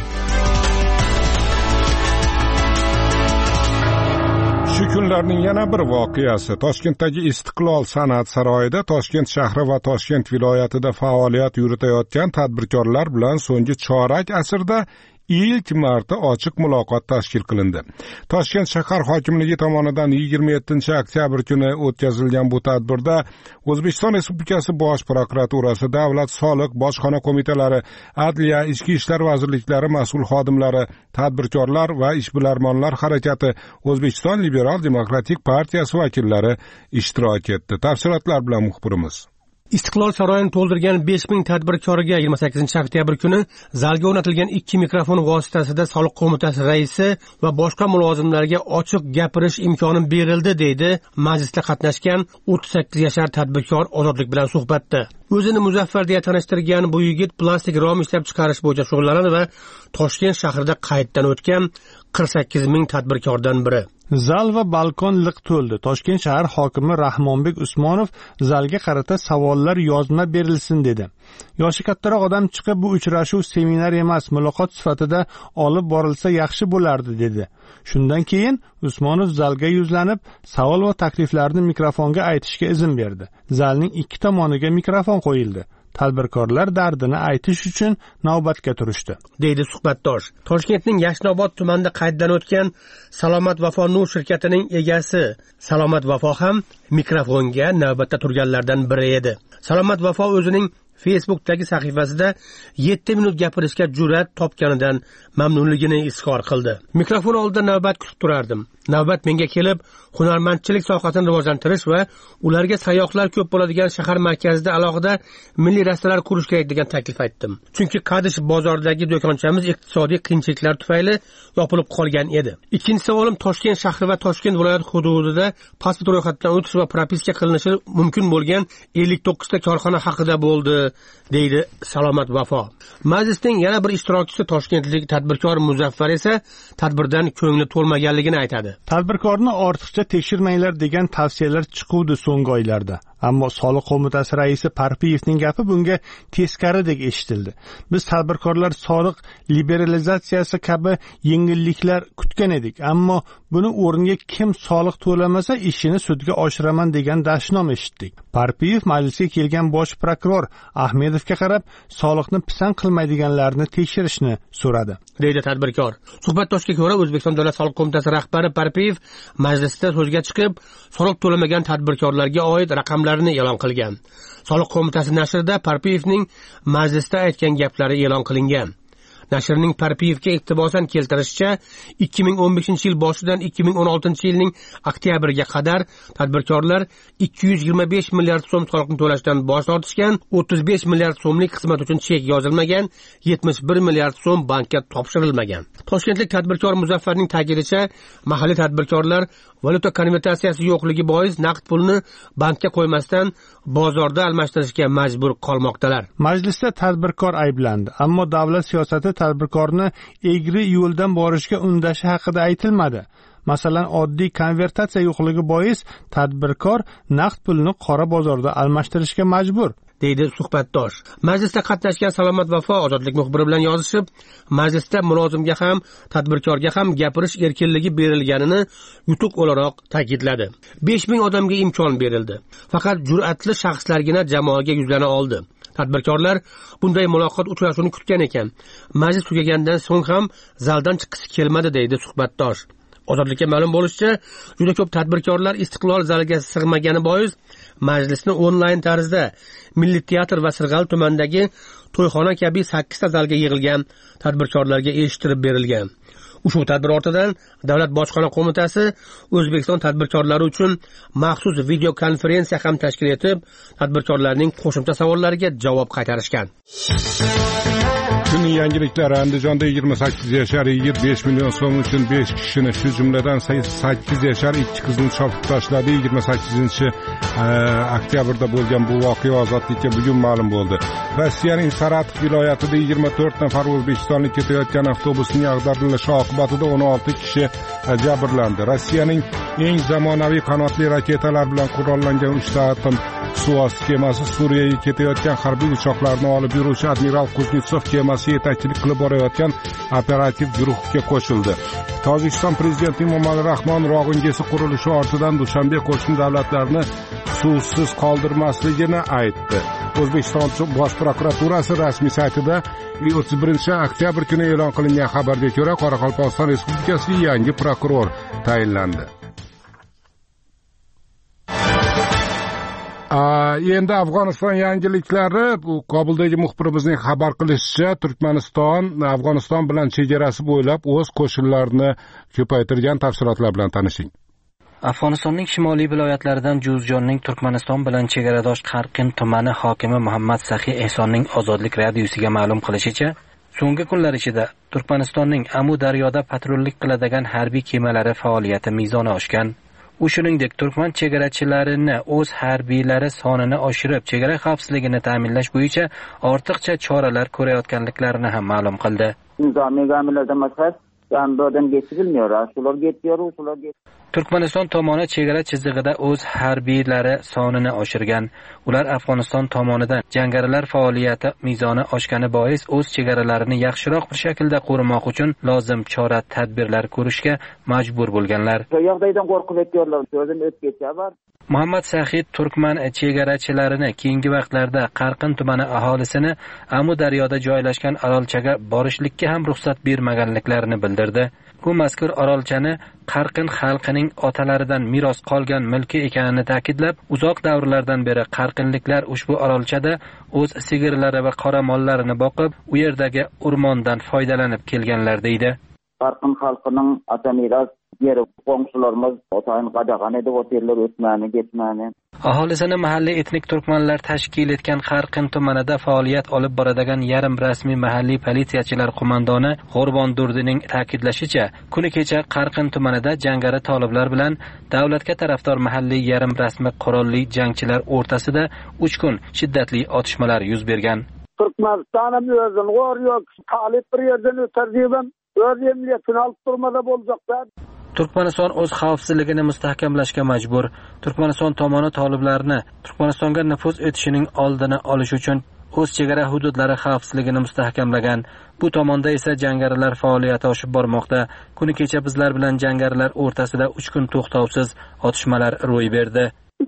Shu kunlarning yana bir voqeasi Toshkentdagi Istiqlol san'at saroyida Toshkent shahri va Toshkent viloyatida faoliyat yuritayotgan tadbirkorlar bilan so'nggi chorak asrda ilk marta ochiq muloqot tashkil qilindi. Toshkent shahar hokimligi tomonidan yigirma yettinchi oktyabr kuni o'tkazilgan bu tadbirda O'zbekiston Respublikasi Bosh prokuraturasi, Davlat soliq bojxona qo'mitalari, Adliya, Ichki ishlar vazirliklari mas'ul xodimlari, tadbirkorlar va ishbilarmonlar harakati, O'zbekiston Liberal demokratik partiyasi vakillari ishtirok etdi. Tafsilotlar bilan muxbirimiz. Istiqlol saroyini to'ldirgan besh ming tadbirkorga yigirma sakkizinchi oktyabr kuni zalga o'rnatilgan ikki mikrofon vositasida soliq qo'mitasi raisi va boshqa mulozimlarga ochiq gapirish imkoni berildi, deydi majlisda qatnashgan o'ttiz sakkiz yashar tadbirkor Ozodlik bilan suhbatda. O'zini Muzaffar deya tanishtirgan bu yigit plastik rom ishlab chiqarish bo'yicha shug'ullanadi va Toshkent shahrida qayddan o'tgan qirq sakkiz ming tadbirkordan biri. Zal va balkon liq to'ldi. Toshkent shahar hokimi Rahmonbek Usmonov zalga qarata savollar yozma berilsin dedi. Yoshi kattaroq odam chiqib bu uchrashuv seminar emas, muloqot sifatida olib borilsa yaxshi bo'lardi dedi. Shundan keyin Usmonov zalga yuzlanib, savol va takliflarni mikrofonga aytishga izn berdi. Zalning ikki tomoniga mikrofon qo'yildi. Tadbirkorlar dardini aytish uchun navbatga turishdi, deydi suhbatdosh. Toshkentning Yashnobod tumanida qayddan o'tgan Salomat Vafo Nur shirkatining egasi Salomat Vafo ham mikrofonga navbatda turganlardan biri edi. Salomat Vafo o'zining Facebookdagi sahifasida yetti minut gapirishga jur'at topganidan mamnunligini izhor qildi. Mikrofon oldida navbat kutib turardim. Navbat menga kelib, hunarmandchilik sohasini rivojlantirish va ularga sayyohlar ko'p bo'ladigan shahar markazida alohida milliy rastalar qurish kerak degan taklif aytdim. Chunki Qadish bozoridagi do'konchamiz iqtisodiy qiyinchiliklar tufayli yopilib qolgan edi. Ikkinchi savolim Toshkent shahri va Toshkent viloyati hududida pasport ro'yxatidan o'tish va propiska qilinishi mumkin bo'lgan ellik to'qqiz ta korxona haqida bo'ldi, deydi Salomat Vafo. Majlisning yana bir ishtirokchisi toshkentlik tadbirkor Muzaffar esa tadbirdan ko'ngli to'lmaganligini aytadi. Tadbirkorni ortiqcha tekshirmanglar degan tavsiyalar chiquvdi so'nggi oylarda. Ammo soliq qo'mitasi raisi Parpiyevning gapi bunga teskaridek eshitildi. Biz tadbirkorlar soliq liberalizatsiyasi kabi yengilliklar kutgan edik, ammo buni o'rniga kim soliq to'lamasa ishini sudga oshiraman degan dashnom eshitdik. Parpiyev majlisga kelgan bosh prokuror Ahmedovga qarab, soliqni pisand qilmaydiganlarni tekshirishni so'radi, deydi tadbirkor. Suhbatdoshga ko'ra, O'zbekiston Davlat soliq qo'mitasi rahbari Parpiyev majlisda so'zga chiqib, soliq to'lamagan tadbirkorlarga oid raqamlarni e'lon qilgan. Soliq qo'mitasi nashrida Parpiyevning majlisda aytgan gaplari e'lon qilingan. Nashrning Parpiyevga iqtibosan keltirishicha, ikki ming o'n beshinchi yil boshidan ikki ming o'n oltinchi yilning oktyabriga qadar tadbirkorlar ikki yuz yigirma besh milliard so'm soliqni to'lashdan bosh tortishgan, o'ttiz besh milliard so'mlik xizmat uchun chek yozilmagan, yetmish bir milliard so'm bankka topshirilmagan. Toshkentlik tadbirkor Muzaffarning ta'kidlashicha, mahalliy tadbirkorlar valyuta konvertatsiyasi yo'qligi bois naqd pulni bankka qo'ymasdan bozorda almashtirishga majbur qolmoqdalar. Majlisda tadbirkor ayblandi, ammo davlat siyosati tadbirkorni egri yo'ldan borishga undashi haqida aytilmadi. Masalan, oddiy konvertatsiya yo'qligi bois tadbirkor naqd pulni qora bozorda almashtirishga majbur, deydi suhbatdosh. Majlisda qatnashgan Salomat Vafo Ozodlik muxbiri bilan yozishib, majlisda mulozimga ham, tadbirkorga ham gapirish erkinligi berilganini yutuq o'laroq ta'kidladi. besh ming odamga imkon berildi. Faqat jur'atli shaxslargina jamoaga yuzlana oldi. Tadbirkorlar bunday muloqot uchrashuvini kutgan ekan. Majlis tugagandan so'ng ham zaldan chiqisi kelmadi, deydi suhbatdosh. Ozodlikka ma'lum bo'lishicha, juda ko'p tadbirkorlar Istiqlol zaliga sig'magani bois majlisni onlayn tarzda Milliy teatr va Sirg'al tumanidagi to'yxona kabi sakkiz ta zalga yig'ilgan tadbirkorlarga eshittirib berilgan. Ushbu tadbir ortidan Davlat bojxona qo'mitasi O'zbekiston tadbirkorlari uchun maxsus video konferensiya ham tashkil etib, tadbirkorlarning qo'shimcha savollariga javob qaytarishgan. Kunning yangiliklari: Andijonda yigirma sakkiz yashar yigit besh million so'm uchun besh kishini, shu jumladan sakkiz yashar ikki qizni chopib tashladi. yigirma sakkizinchi oktyabrda bo'lgan bu voqea Ozodlikka bugun ma'lum bo'ldi. Rossiyaning Saratov viloyatida yigirma to'rt nafar o'zbekistonlik ketayotgan avtobusning ag'darilishi oqibatida o'n olti kishi jabrlandi. Rossiyaning eng zamonaviy qanotli raketalar bilan qurollangan uchta atom suvosti kemasi Suriyaga ketayotgan harbiy uchoqlarni olib yuruvchi admiral Kuznetsov kemasi yetakchilik qilib borayotgan operativ guruhga qo'shildi. Tojikiston prezidenti Emomali Rahmon Rog'ingesi qurilishi ortidan Dushanbe qo'shni davlatlarni suvsiz qoldirmasligini aytdi. O'zbekiston bosh prokuraturasi rasmiy saytida o'ttiz birinchi oktyabr kuni e'lon qilingan xabarga ko'ra, Qoraqalpog'iston Respublikasiga yangi prokuror tayinlandi. Endi Afg'oniston yangiliklari, bu Kobuldagi muxbirimizning xabar qilishicha, Turkmaniston Afg'oniston bilan chegarasi bo'ylab o'z qo'shinlarini ko'paytirgan. Tafsilotlar bilan tanishing. Afg'onistonning shimoliy viloyatlaridan Juzjonning Turkmaniston bilan chegaradosh Qarqin tumani hokimi Muhammad Saxiy Ehsonning Ozodlik radiosiga ma'lum qilishicha, so'nggi kunlar ichida Turkmanistonning Amu daryoda patrullik qiladigan harbiy kemalari faoliyati mezoni oshgan. U shuningdek Turkman chegarachilarini o'z harbiylari sonini oshirib, chegara xavfsizligini ta'minlash bo'yicha ortiqcha choralar ko'rayotganliklarini ham ma'lum qildi. Turkmaniston tomoni chegara chizig'ida o'z harbiylari sonini oshirgan. Ular Afg'oniston tomonidan jangarilar faoliyati mezoni oshgani bois o'z chegaralarini yaxshiroq bir shaklda qo'rimoq uchun lozim chora-tadbirlar ko'rishga majbur bo'lganlar. Muhammad Saxiy Turkman chegarachilarini keyingi vaqtlarda Qarqin tumani aholisini Amu daryoda joylashgan orolchaga borishlikka ham ruxsat bermaganliklarini bildirdi. Bu mazkur orolchani Qarqin xalqining otalaridan meros qolgan mulki ekanini ta'kidlab, uzoq davrlardan beri qarqinliklar ushbu orolchada o'z sigirlari va qoramollarini boqib, u yerdagi o'rmondan foydalanib kelganlar deydi. Qarqin xalqining ata meros yeri qo'ng'ishlarimiz otayın qadag'an edi, otellar o'tmani, ketmani. Aholisini mahalliy etnik turkmanlar tashkil etgan Qarqin tumanida faoliyat olib boradigan yarim rasmiy mahalliy politsiyachilar qo'mondoni G'orbon Durdining ta'kidlashicha, kuni kecha Qarqin tumanida jangari toliblar bilan davlatga tarafdor mahalliy yarim rasmiy qurolli jangchilar o'rtasida uch kun shiddatli otishmalar yuz bergan. Turkmanistonning o'zini g'or yo'q, talib bir yerdan o'tardigan, o'z emniyatini olib turmada bo'lacaklar. Turkmaniston o'z xavfsizligini mustahkamlashga majbur. Turkmaniston tomoni toliblarni Turkmanistonga nufuz etishining oldini olish uchun o'z chegara hududlari xavfsizligini mustahkamlagan. Bu tomonda esa jangarilar faoliyati oshib bormoqda. Kuni kecha bizlar bilan jangarilar o'rtasida uch kun to'xtovsiz otishmalar ro'y berdi.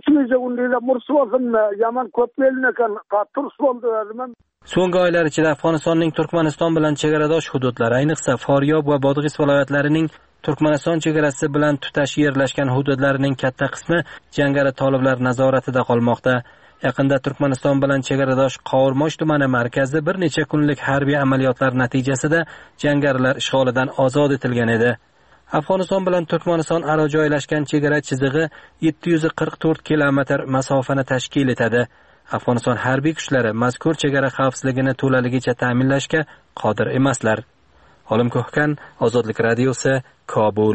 So'nggi oylar ichida Afg'onistonning Turkmaniston bilan chegaradosh hududlari, ayniqsa Foryob va Bodg'is viloyatlarining Turkmaniston chegarasi bilan tutash yerlashgan hududlarining katta qismi jangari toliblar nazoratida qolmoqda. Yaqinda Turkmaniston bilan chegaradosh Qovurmosh tumani markazida bir necha kunlik harbiy amaliyotlar natijasida jangarilar ishg'olidan ozod etilgan edi. Afg'oniston bilan Turkmaniston aro joylashgan chegara chizig'i yetti yuz qirq to'rt kilometr masofani tashkil etadi. Afg'oniston harbiy kuchlari mazkur chegara xavfsizligini to'laligicha ta'minlashga qodir emaslar. Olim Ko'hkan, Ozodlik radiosi, Kobul.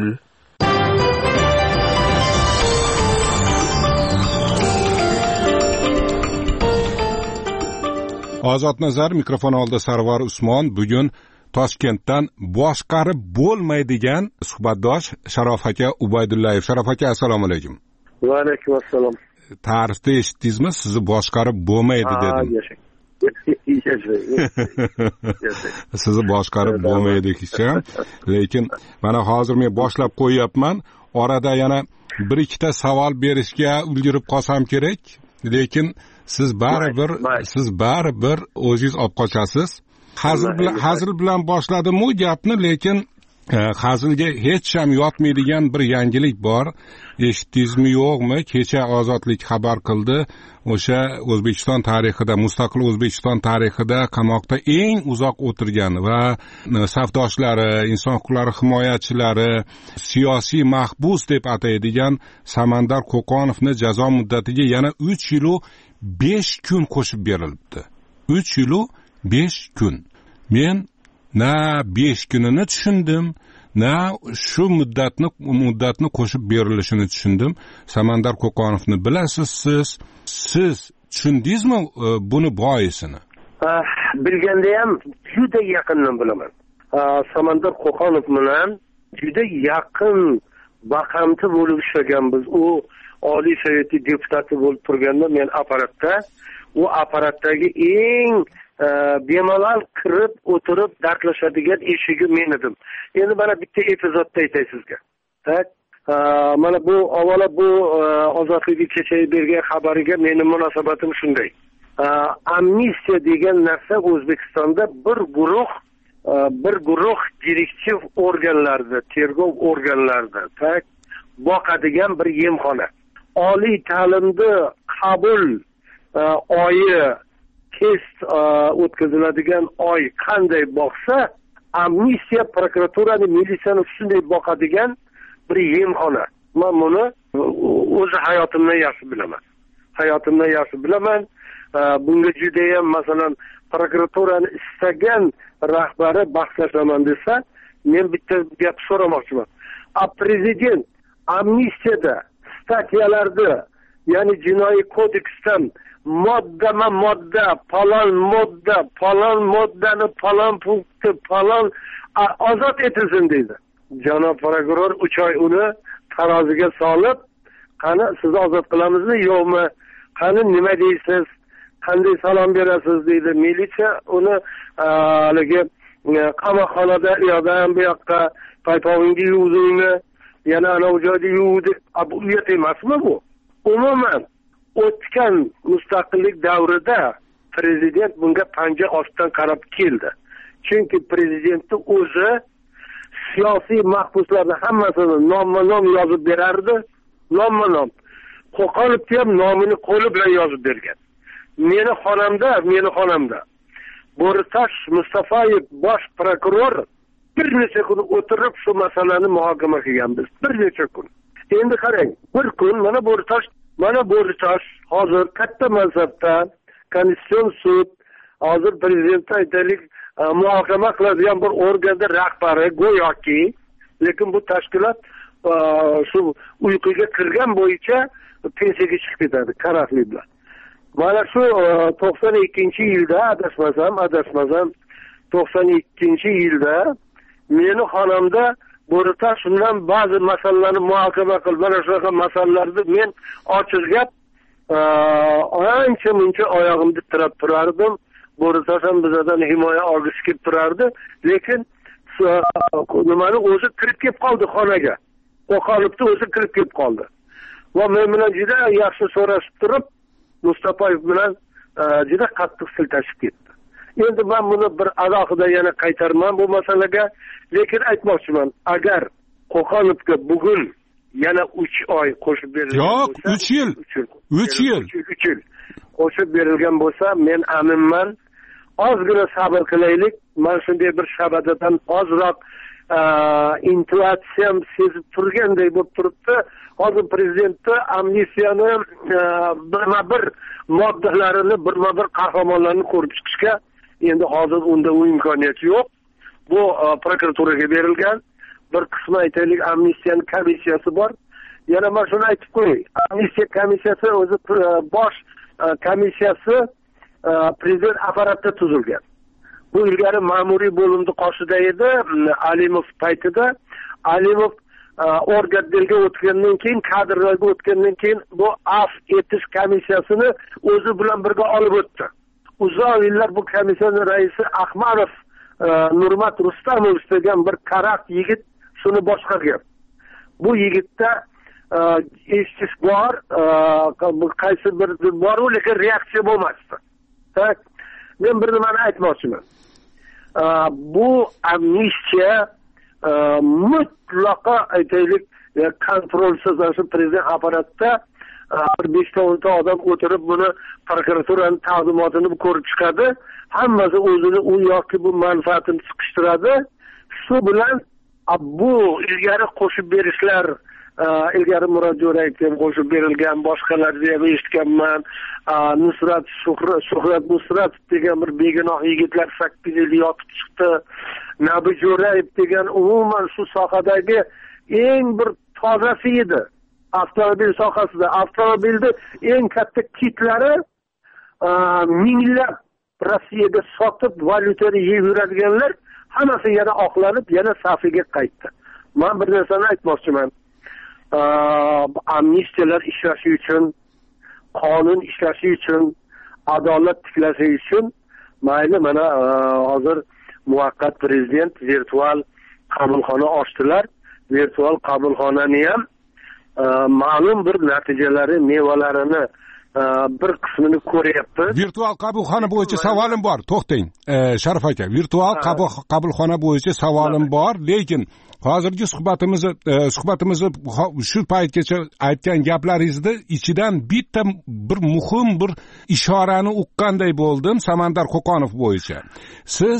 Ozod Nazar, mikrofon oldida Sarvar Usmon. Bugun Toshkentdan boshqarib bo'lmaydigan suhbatdosh Sharof aka Ubaydullayev. Sharof aka, assalomu alaykum. Va alaykum assalom. Ta'rifda eshitdingizmi? Sizni boshqarib bo'lmaydi dedim. Sizni boshqarib bo'lmaydi hecham. Lekin mana hozir men boshlab qo'yapman. Orada yana bir ikkita savol berishga ulgurib qolsam kerak. Lekin siz baribir siz baribir o'zingiz olib qochasiz. Hazil bilan hazil bilan boshladim u gapni, lekin hazilga hech ham yotmaydigan bir yangilik bor. Eshitdingizmi yo'qmi? Kecha Ozodlik xabar qildi. O'sha O'zbekiston tarixida, mustaqil O'zbekiston tarixida qamoqda eng uzoq o'tirgan va safdoshlari, inson huquqlari himoyachilari, siyosiy mahbus deb ataydigan Samandar Qo'qonovni jazo muddatiga yana uch yil besh kun qo'shib berilibdi. uch yil besh kun. Men na besh kunini tushundim, na shu muddatni muddatni qo'shib berilishini tushundim. Samandar Qo'qonovni bilasiz siz. Siz tushundingizmi buni boisini? Bilganda ham juda yaqindan bilaman. Samandar Qo'qonov bilan juda yaqin vaqamti bo'lib ishlaganmiz. U Oliy Sovetning deputati bo'lib turganda men apparatda, u apparatdagi eng bemalol kirib o'tirib dardlashadigan eshigi men edim. Endi mana bitta epizodda aytay sizga. Tak? Mana bu avvalo bu Ozodlikning kecha bergan xabariga mening munosabatim shunday. amnistiya degan narsa O'zbekistonda bir guruh bir guruh direktiv organlarida, tergov organlarida tak boqadigan bir yemxona. Oliy ta'limda qabul oyi test o'tkaziladigan oy qanday boqsa, amnistiya prokuraturani, militsiyani shunday boqadigan bir yemxona. Men buni o'z hayotimdan yaxshi bilaman. Hayotimdan yaxshi bilaman. Bunga juda ham, masalan, prokuraturani istagan rahbari bahslashaman desa, men bitta gap so'ramoqchiman. A prezident amnistiyada statyalarda, ya'ni jinoiy kodeksdan moddama modda, falon modda, falon moddani falon punkti, falon ozod etilsin deydi. Janob prokuror uch oy uni taroziga solib, qani sizni ozod qilamizmi, yo'qmi? Qani nima deysiz? Qanday salom berasiz deydi. Militsiya uni haligi qamoqxonada u yoqdan bu yoqqa paypovingni yuvdingmi, yana ana u joyda yuvdi. Bu uyat emasmi bu? Umuman o'tgan mustaqillik davrida prezident bunga panja ostidan qarab keldi. Chunki prezidentning o'zi siyosiy mahbuslarni hammasini nomma-nom yozib berardi. Nomma-nom. Qo'qonovni ham nomini qo'li bilan yozib bergan. Meni xonamda, meni xonamda Bo'ritosh Mustafayev bosh prokuror bir necha kun o'tirib shu masalani muhokama qilganmiz. Bir necha kun. Endi qarang, bir kun mana Bo'ritosh, mana Bo'ritosh hozir katta mansabda, Konstitutsiyon sud, hozir prezident aytaylik, muhokama qiladigan bir organda rahbari go'yoki, lekin bu tashkilot shu uyquga kirgan bo'yicha pensiyaga chiqib ketadi qarorli bilan. Mana shu to'qson ikkinchi yilda adashmasam, adashmasam to'qson ikkinchi yilda meni xonamda Bo'ritosh bilan ba'zi masalalarni muhokama qilib, mana shunaqa masalalarni men ochiq gap ancha muncha oyog'imda tirab turardim. Bo'ritosh ham bizdan himoya olgisi kelib turardi, lekin nimani o'zi kirib kelib qoldi xonaga. Qo'qonovni o'zi kirib kelib qoldi. Va men bilan juda yaxshi so'rashib turib, Mustafayev bilan juda qattiq siltashib ketdi. Endi men buni bir alohida yana qaytarman bu masalaga, lekin aytmoqchiman, agar Qo'qonovga bugun yana uch oy qo'shib berilgan yo'q, uch yil. uch yil. uch yil qo'shib berilgan bo'lsa, men aminman. Ozgina sabr qilaylik. Men shunday bir shabadadan ozroq intuitsiyam sezib turganday bo'lib turibdi. Hozir prezidentni amnistiyani birma-bir moddalarini, birma-bir qahramonlarni ko'rib chiqishga endi hozir unda u imkoniyat yo'q. Bu prokuraturaga berilgan. Bir qismi aytaylik amnistiyaning komissiyasi bor. Yana men shuni aytib qo'yay. Amnistiya komissiyasi o'zi bosh komissiyasi prezident apparatida tuzilgan. Bu ilgari ma'muriy bo'limni qoshida edi, Alimov paytida. Alimov organlarga o'tgandan keyin, kadrlarga o'tgandan keyin bu af etish komissiyasini o'zi bilan birga olib o'tdi. Uzoq yillar bu komissiyaning raisi Ahmadov Nurmat Rustamov degan bir karakter yigit shuni boshqargan. Bu yigitda eshitish bor, qaysi bir bor, lekin reaksiya bo'lmasdi. Tak, men bir nimani aytmoqchiman. Bu amnistiya mutlaqo aytaylik kontrolsiz shu prezident apparatida bir besh o'nta odam o'tirib buni prokuraturaning taqdimotini ko'rib chiqadi. Hammasi o'zini u yoki bu manfaatini chiqishtiradi. Shu bilan bu ilgari qo'shib berishlar, ilgari Murod Jo'rayevga qo'shib berilgan, boshqalarga ham eshitganman. Nusrat Shuhrat, Shuhrat Nusrat degan bir begunoh yigitlar sakkiz yil yotib chiqdi. Nabi Jo'rayev degan umuman shu sohadagi eng bir tozasi edi. Avtomobil sohasida avtomobilni eng katta kitlari minglab Rossiyaga sotib valyutani yeb yuradiganlar hammasi yana oqlanib, yana safiga qaytdi. Men bir narsani aytmoqchiman. Amnistiyalar ishlashi uchun, qonun ishlashi uchun, adolat tiklashi uchun mayli mana hozir muvaqqat prezident virtual qabulxona ochdilar. Virtual qabulxonani ham ma'lum bir natijalari, mevalarini bir qismini ko'ryapmiz. Virtual qabulxona bo'yicha savolim bor. To'xtang, Sharif aka. Virtual qabulxona bo'yicha savolim bor, lekin hozirgi suhbatimizni suhbatimizni shu paytgacha aytgan gaplaringizda ichidan bitta bir muhim bir ishorani uqqanday bo'ldim Samandar Qo'qonov bo'yicha. Siz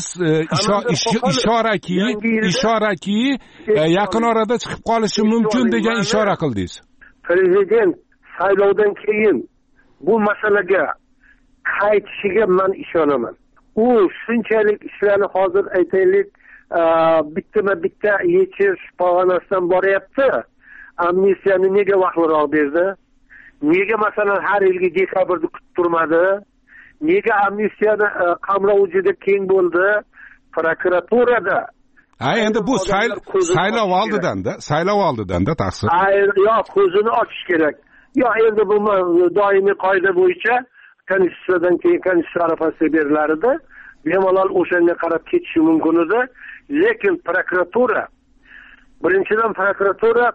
ishoraki ishoraki yaqin orada chiqib qolishi mumkin degan ishora qildingiz. Prezident saylovdan keyin bu masalaga qaytishiga men ishonaman. U shunchalik ishlarni hozir aytaylik bittama bitta yechish pog'onasidan boryapti. Amnistiyani nega vaqtliroq berdi? Nega masalan har yilgi dekabrda kutib turmadi? Nega amnistiyani qamrovi juda keng bo'ldi? Prokuraturada ha endi bu saylov oldidan-da, saylov oldidan-da taqsir. Yo'q, ko'zini ochish kerak. Yo endi bu doimiy qoida bo'yicha konstitutsiyadan keyin konstitutsiya arafasida berilardi. Bemalol o'shanga qarab ketishi mumkin edi. Lekin prokuratura birinchidan prokuratura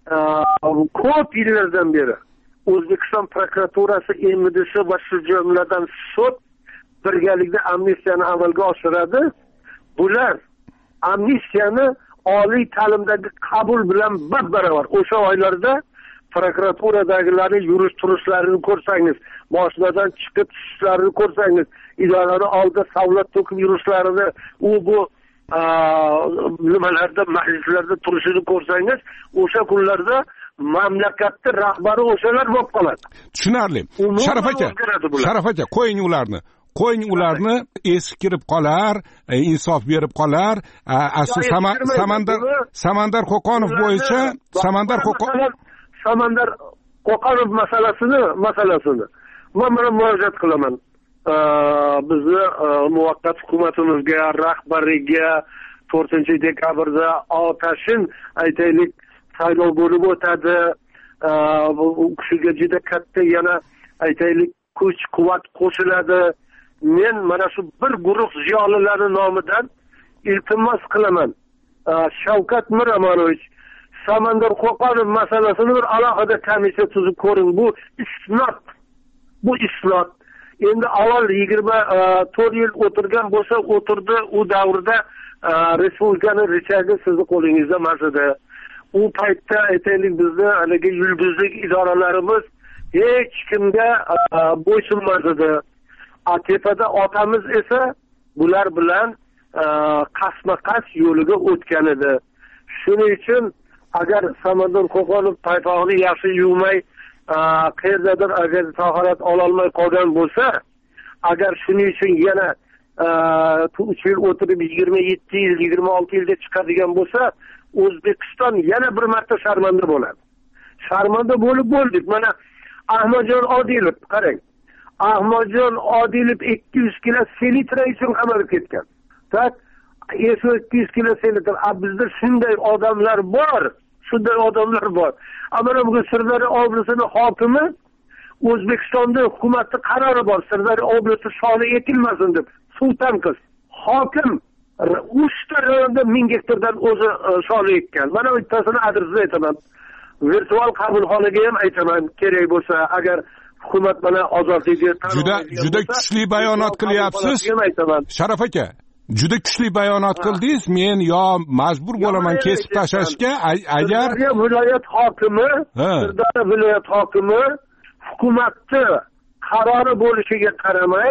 ko'p yillardan beri O'zbekiston prokuraturasi M D S va shu jumladan sud birgalikda amnistiyani amalga oshiradi. Bular amnistiyani oliy ta'limdagi qabul bilan bir-baravar. O'sha oylarda prokuraturadagilarni yurish turishlarini ko'rsangiz, mashinadan chiqib tushishlarini ko'rsangiz, idorani oldida savlat to'kib yurishlarini, u bu nimalarda majlislarda turishini ko'rsangiz, o'sha kunlarda mamlakatning rahbari o'shalar bo'lib qoladi. Tushunarli. Sharif aka, Sharif aka, qo'ying ularni. Qo'ying ularni, esi kirib qolar, insof berib qolar. Asli Samandar Samandar Qo'qonov bo'yicha Samandar Qo'qonov Samandar Qo'qonov masalasini masalasini men mana murojaat qilaman. Bizni muvaqqat hukumatimizga, rahbariga to'rtinchi dekabrda otashin aytaylik saylov bo'lib o'tadi. Bu kishiga juda katta yana aytaylik kuch-quvvat qo'shiladi. Men mana shu bir guruh ziyolilarning nomidan iltimos qilaman. Shavkat Miromonovich Samandar Qo'qonov masalasini bir alohida komissiya tuzib ko'ring. Bu isnot. Bu isnot. Endi avval yigirma to'rt yil o'tirgan bo'lsa, o'tirdi, u davrda respublikaning richagi sizni qo'lingizda emas edi. U paytda aytaylik bizni haligi yulduzlik idoralarimiz hech kimga bo'ysunmas edi. Tepada otamiz esa bular bilan qasma-qas yo'liga o'tgan edi. Shuning uchun agar Samandar Qo'qonov paypog'ini yaxshi yuvmay qayerdadir agar tahorat ololmay qolgan bo'lsa, agar shuning uchun yana uch yil o'tirib yigirma yetti yil, yigirma olti yilga chiqadigan bo'lsa, O'zbekiston yana bir marta sharmanda bo'ladi. Sharmanda bo'lib bo'ldik. Mana Ahmadjon Odilov, qarang. Ahmadjon Odilov ikki yuz kilo selitra uchun qamalib ketgan. Tak, esa ikki yuz kilo selitra. Bizda shunday odamlar bor. Shunday odamlar bor. Ammo bu Sirdaryo oblasining hokimi O'zbekistonda hukumatning qarori bor. Sirdaryo oblasi soni ekilmasin deb. Sultan qiz. Hokim uchta rayonda ming gektardan o'zi soni ekkan. Mana bittasini adresini aytaman. Virtual qabulxonaga ham aytaman, kerak bo'lsa, agar hukumat mana ozodlikka juda juda kuchli bayonot qilyapsiz. Sharif aka, juda kuchli bayonot qildingiz. Men yo majbur bo'laman kesib tashlashga agar viloyat hokimi, Sirdaryo viloyat hokimi hukumatning qarori bo'lishiga qaramay,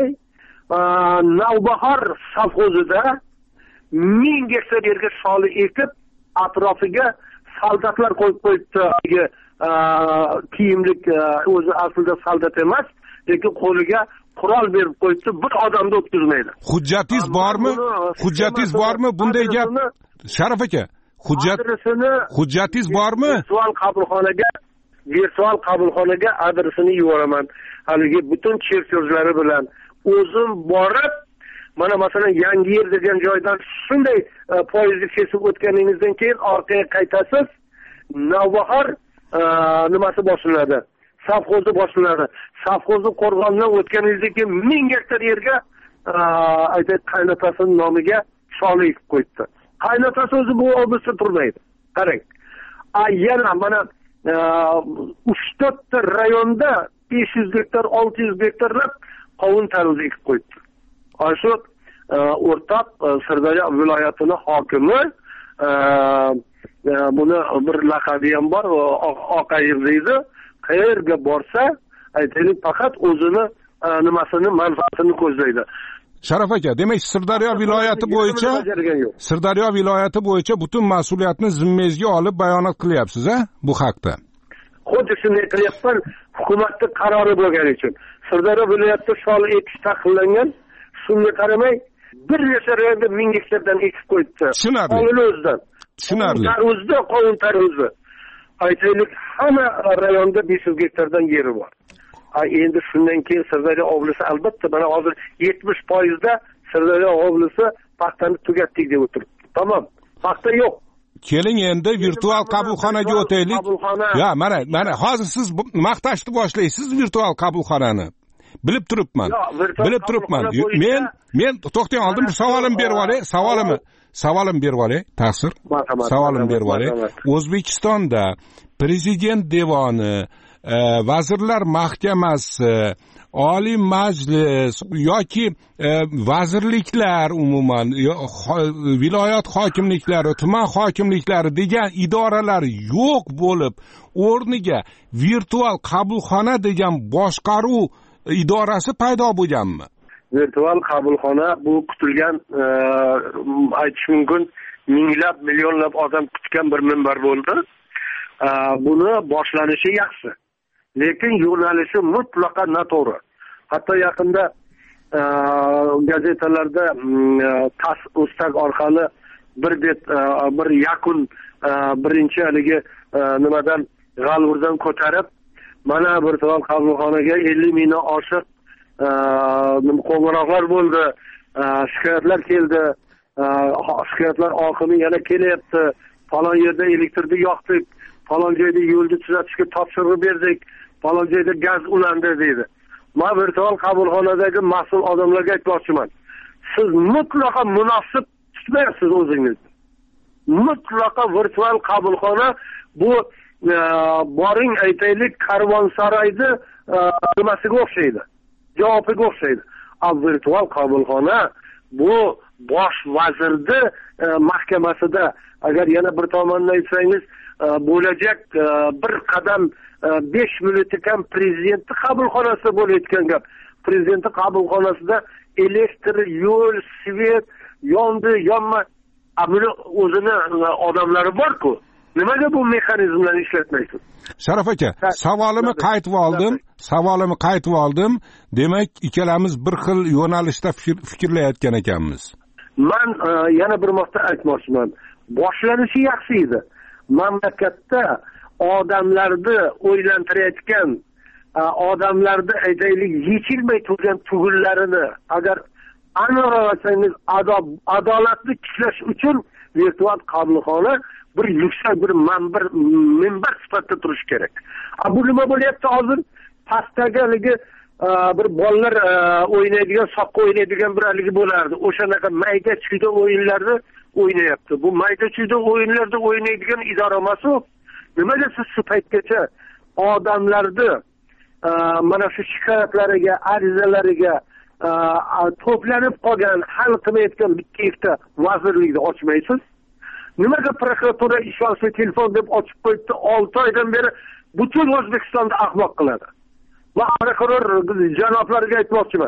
Navbahor sovxozida ming gektar yerga sholi ekib, atrofiga soldatlar qo'yib qo'yibdi. Kiyimlik o'zi aslida soldat emas, lekin qo'liga qurol berib qo'yibdi, bir odamni o'tkazmaydi. Hujjatingiz bormi? Hujjatingiz bormi bunday gap? Sharif aka, hujjat hujjatingiz bormi? Virtual qabulxonaga, virtual qabulxonaga adresini yuboraman. Haligi butun chertyojlari bilan o'zim borib, mana masalan Yangiyer degan joydan shunday poyezdni kesib o'tganingizdan keyin orqaga qaytasiz, Navbahor nimasi boshlanadi? Sovxozi boshlanadi. Sovxozni qo'rg'ondan o'tganingizdan keyin ming gektar yerga aytib qaynotasining nomiga sholi ekib qo'yibdi. Qaynotasi o'zi bu obisda turmaydi. Qarang. A yana mana uch to'rtta rayonda besh yuz gektar olti yuz gektarlab qovun tarvuz ekib qo'yibdi. Ana shu o'rtoq Sirdaryo viloyatini hokimi buni bir laqabi ham bor, Oqayev deydi. Qayerga borsa, aytaylik, faqat o'zini nimasini, manfaatini ko'zlaydi. Sharaf aka, demak Sirdaryo viloyati bo'yicha Sirdaryo viloyati bo'yicha butun mas'uliyatni zimmangizga olib bayonot qilyapsiz, a? Bu haqda. Xuddi shunday qilyapman, hukumatning qarori bo'lgani uchun. Sirdaryo viloyatida shol ekish taqiqlangan, shunga qaramay bir necha rayonda ming gektardan ekib qo'yibdi. Tushunarli. Qovun o'zidan. Tushunarli. Tarvuzda, qovun tarvuzi. Aytaylik, hamma rayonda besh yuz gektardan yeri bor. Endi shundan keyin Sirdaryo oblisi albatta mana hozir yetmish foiz da Sirdaryo oblisi paxtani tugatdik deb o'tiribdi. Tamam, paxta yo'q. Keling endi virtual qabulxonaga o'taylik. Ya, mana, mana hozir siz maqtashni boshlaysiz virtual qabulxonani. Bilib turibman. Bilib turibman. Men men to'xtang, oldin bir savolim berib olay, savolimni savolim berib olay, taqsir. Savolim berib olay. O'zbekistonda prezident devoni, vazirlar mahkamasi, Oliy Majlis yoki vazirliklar umuman, viloyat hokimliklari, tuman hokimliklari degan idoralar yo'q bo'lib, o'rniga virtual qabulxona degan boshqaruv idorasi paydo bo'lganmi? Virtual qabulxona bu kutilgan, aytish mumkin, minglab, millionlab odam kutgan bir minbar bo'ldi. Buni boshlanishi yaxshi. Lekin yo'nalishi mutlaqo noto'g'ri. Hatto yaqinda gazetalarda tas ustag orqali bir bet bir yakun birinchi haligi nimadan g'alvurdan ko'tarib, mana virtual qabulxonaga ellik mingdan oshiq qo'ng'iroqlar bo'ldi, shikoyatlar keldi, shikoyatlar oqimi yana kelyapti, falon yerda elektrni yoqdik, falon joyda yo'lni tuzatishga topshiriq berdik, falon joyda gaz ulandi deydi. Men virtual qabulxonadagi mas'ul odamlarga aytmoqchiman. Siz mutlaqo munosib tutmayapsiz o'zingizni. Mutlaqo virtual qabulxona bu boring aytaylik karvonsaroyni nimasiga o'xshaydi. Javobiga o'xshaydi. A virtual qabulxona bu bosh vazirni mahkamasida, agar yana bir tomondan aytsangiz, bo'lajak bir qadam besh minut ekan prezidentning qabulxonasida bo'layotgan gap. Prezidentning qabulxonasida elektr, yo'l, svet, yondi, yonma, buni o'zini odamlari bor-ku. Nimaga bu mexanizmlarni ishlatmaysiz? Sharaf aka, savolimni qaytib oldim. Savolimni qaytib oldim. Demak, ikkalamiz bir xil yo'nalishda fikrlayotgan ekanmiz. Men yana bir marta aytmoqchiman. Boshlanishi yaxshi edi. Mamlakatda odamlarni o'ylantirayotgan, odamlarni aytaylik yechilmay turgan tugullarini agar aniqlasangiz, adolatni tiklash uchun virtual qabulxona bir yuksak bir manbar minbar sifatida turishi kerak. Bu nima bo'lyapti hozir? Pastdagi bir bolalar o'ynaydigan, soqqa o'ynaydigan bir haligi bo'lardi. O'shanaqa mayda-chuyda o'yinlarni o'ynayapti. Bu mayda-chuyda o'yinlarda o'ynaydigan idora emas-ku. Nimaga siz shu paytgacha odamlarni mana shu shikoyatlariga, arizalariga to'planib qolgan, hal qilmayotgan bitta-ikkita vazirlikni ochmaysiz? Nimaga prokuratura ishonchli telefon deb ochib qo'yibdi? olti oydan beri butun O'zbekistonda ahmoq qiladi. Va prokuror janoblariga aytmoqchiman.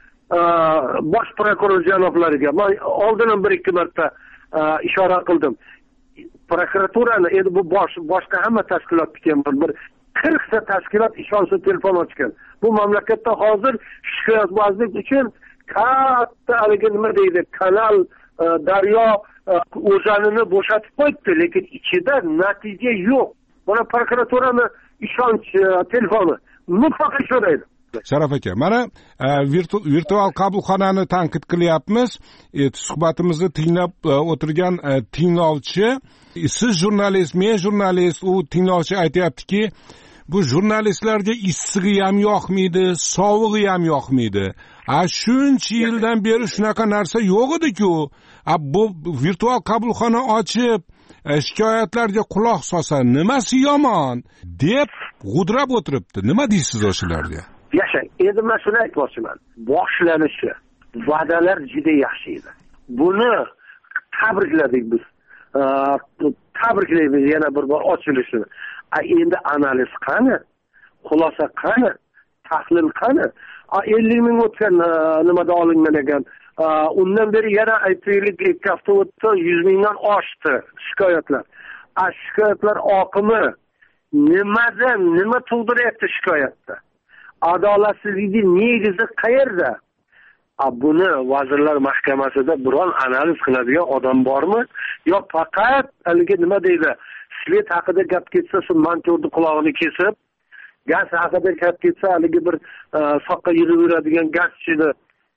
Bosh prokuror janoblariga men oldin ham bir ikki marta ishora qildim. Prokuraturani endi bu bosh boshqa hamma tashkilotga ham bir qirq ta tashkilot ishonchli telefon ochgan. Bu mamlakatda hozir shikoyatbozlik uchun katta haligi nima deydi, kanal, daryo o'zanini bo'shatib qo'yibdi, lekin ichida natija yo'q. Mana prokuraturani ishonch telefoni mutlaqo ishlaydi. Sharaf aka, mana virtual qabulxonani tanqid qilyapmiz. Suhbatimizni tinglab o'tirgan tinglovchi, siz jurnalist, men jurnalist, u tinglovchi aytayaptiki, bu jurnalistlarga issig'i ham yoqmaydi, sovug'i ham yoqmaydi. A shuncha yildan beri shunaqa narsa yo'q edi-ku. Bu virtual qabulxona ochib, shikoyatlarga quloq solsa nimasi yomon deb g'udrab o'tiribdi. Nima deysiz o'shalarga? Yashang. Endi men shuni aytmoqchiman. Boshlanishi, va'dalar juda yaxshi edi. Buni tabrikladik biz. Tabriklaymiz yana bir bor ochilishini. Endi analiz qani? Xulosa qani? Tahlil qani? ellik ming o'tgan nimada olingan ekan. Undan beri yana aytaylik ikki hafta o'tdi, yuz mingdan oshdi shikoyatlar. A shikoyatlar oqimi nimadan, nima tug'diryapti shikoyatda? Adolatsizlikning negizi qayerda? Buni Vazirlar Mahkamasida biron analiz qiladigan odam bormi? Yo faqat haligi nima deydi? Svet haqida gap ketsa, shu montorni qulog'ini kesib, gaz haqida gap ketsa, haligi bir soqqa yurib yuradigan gazchini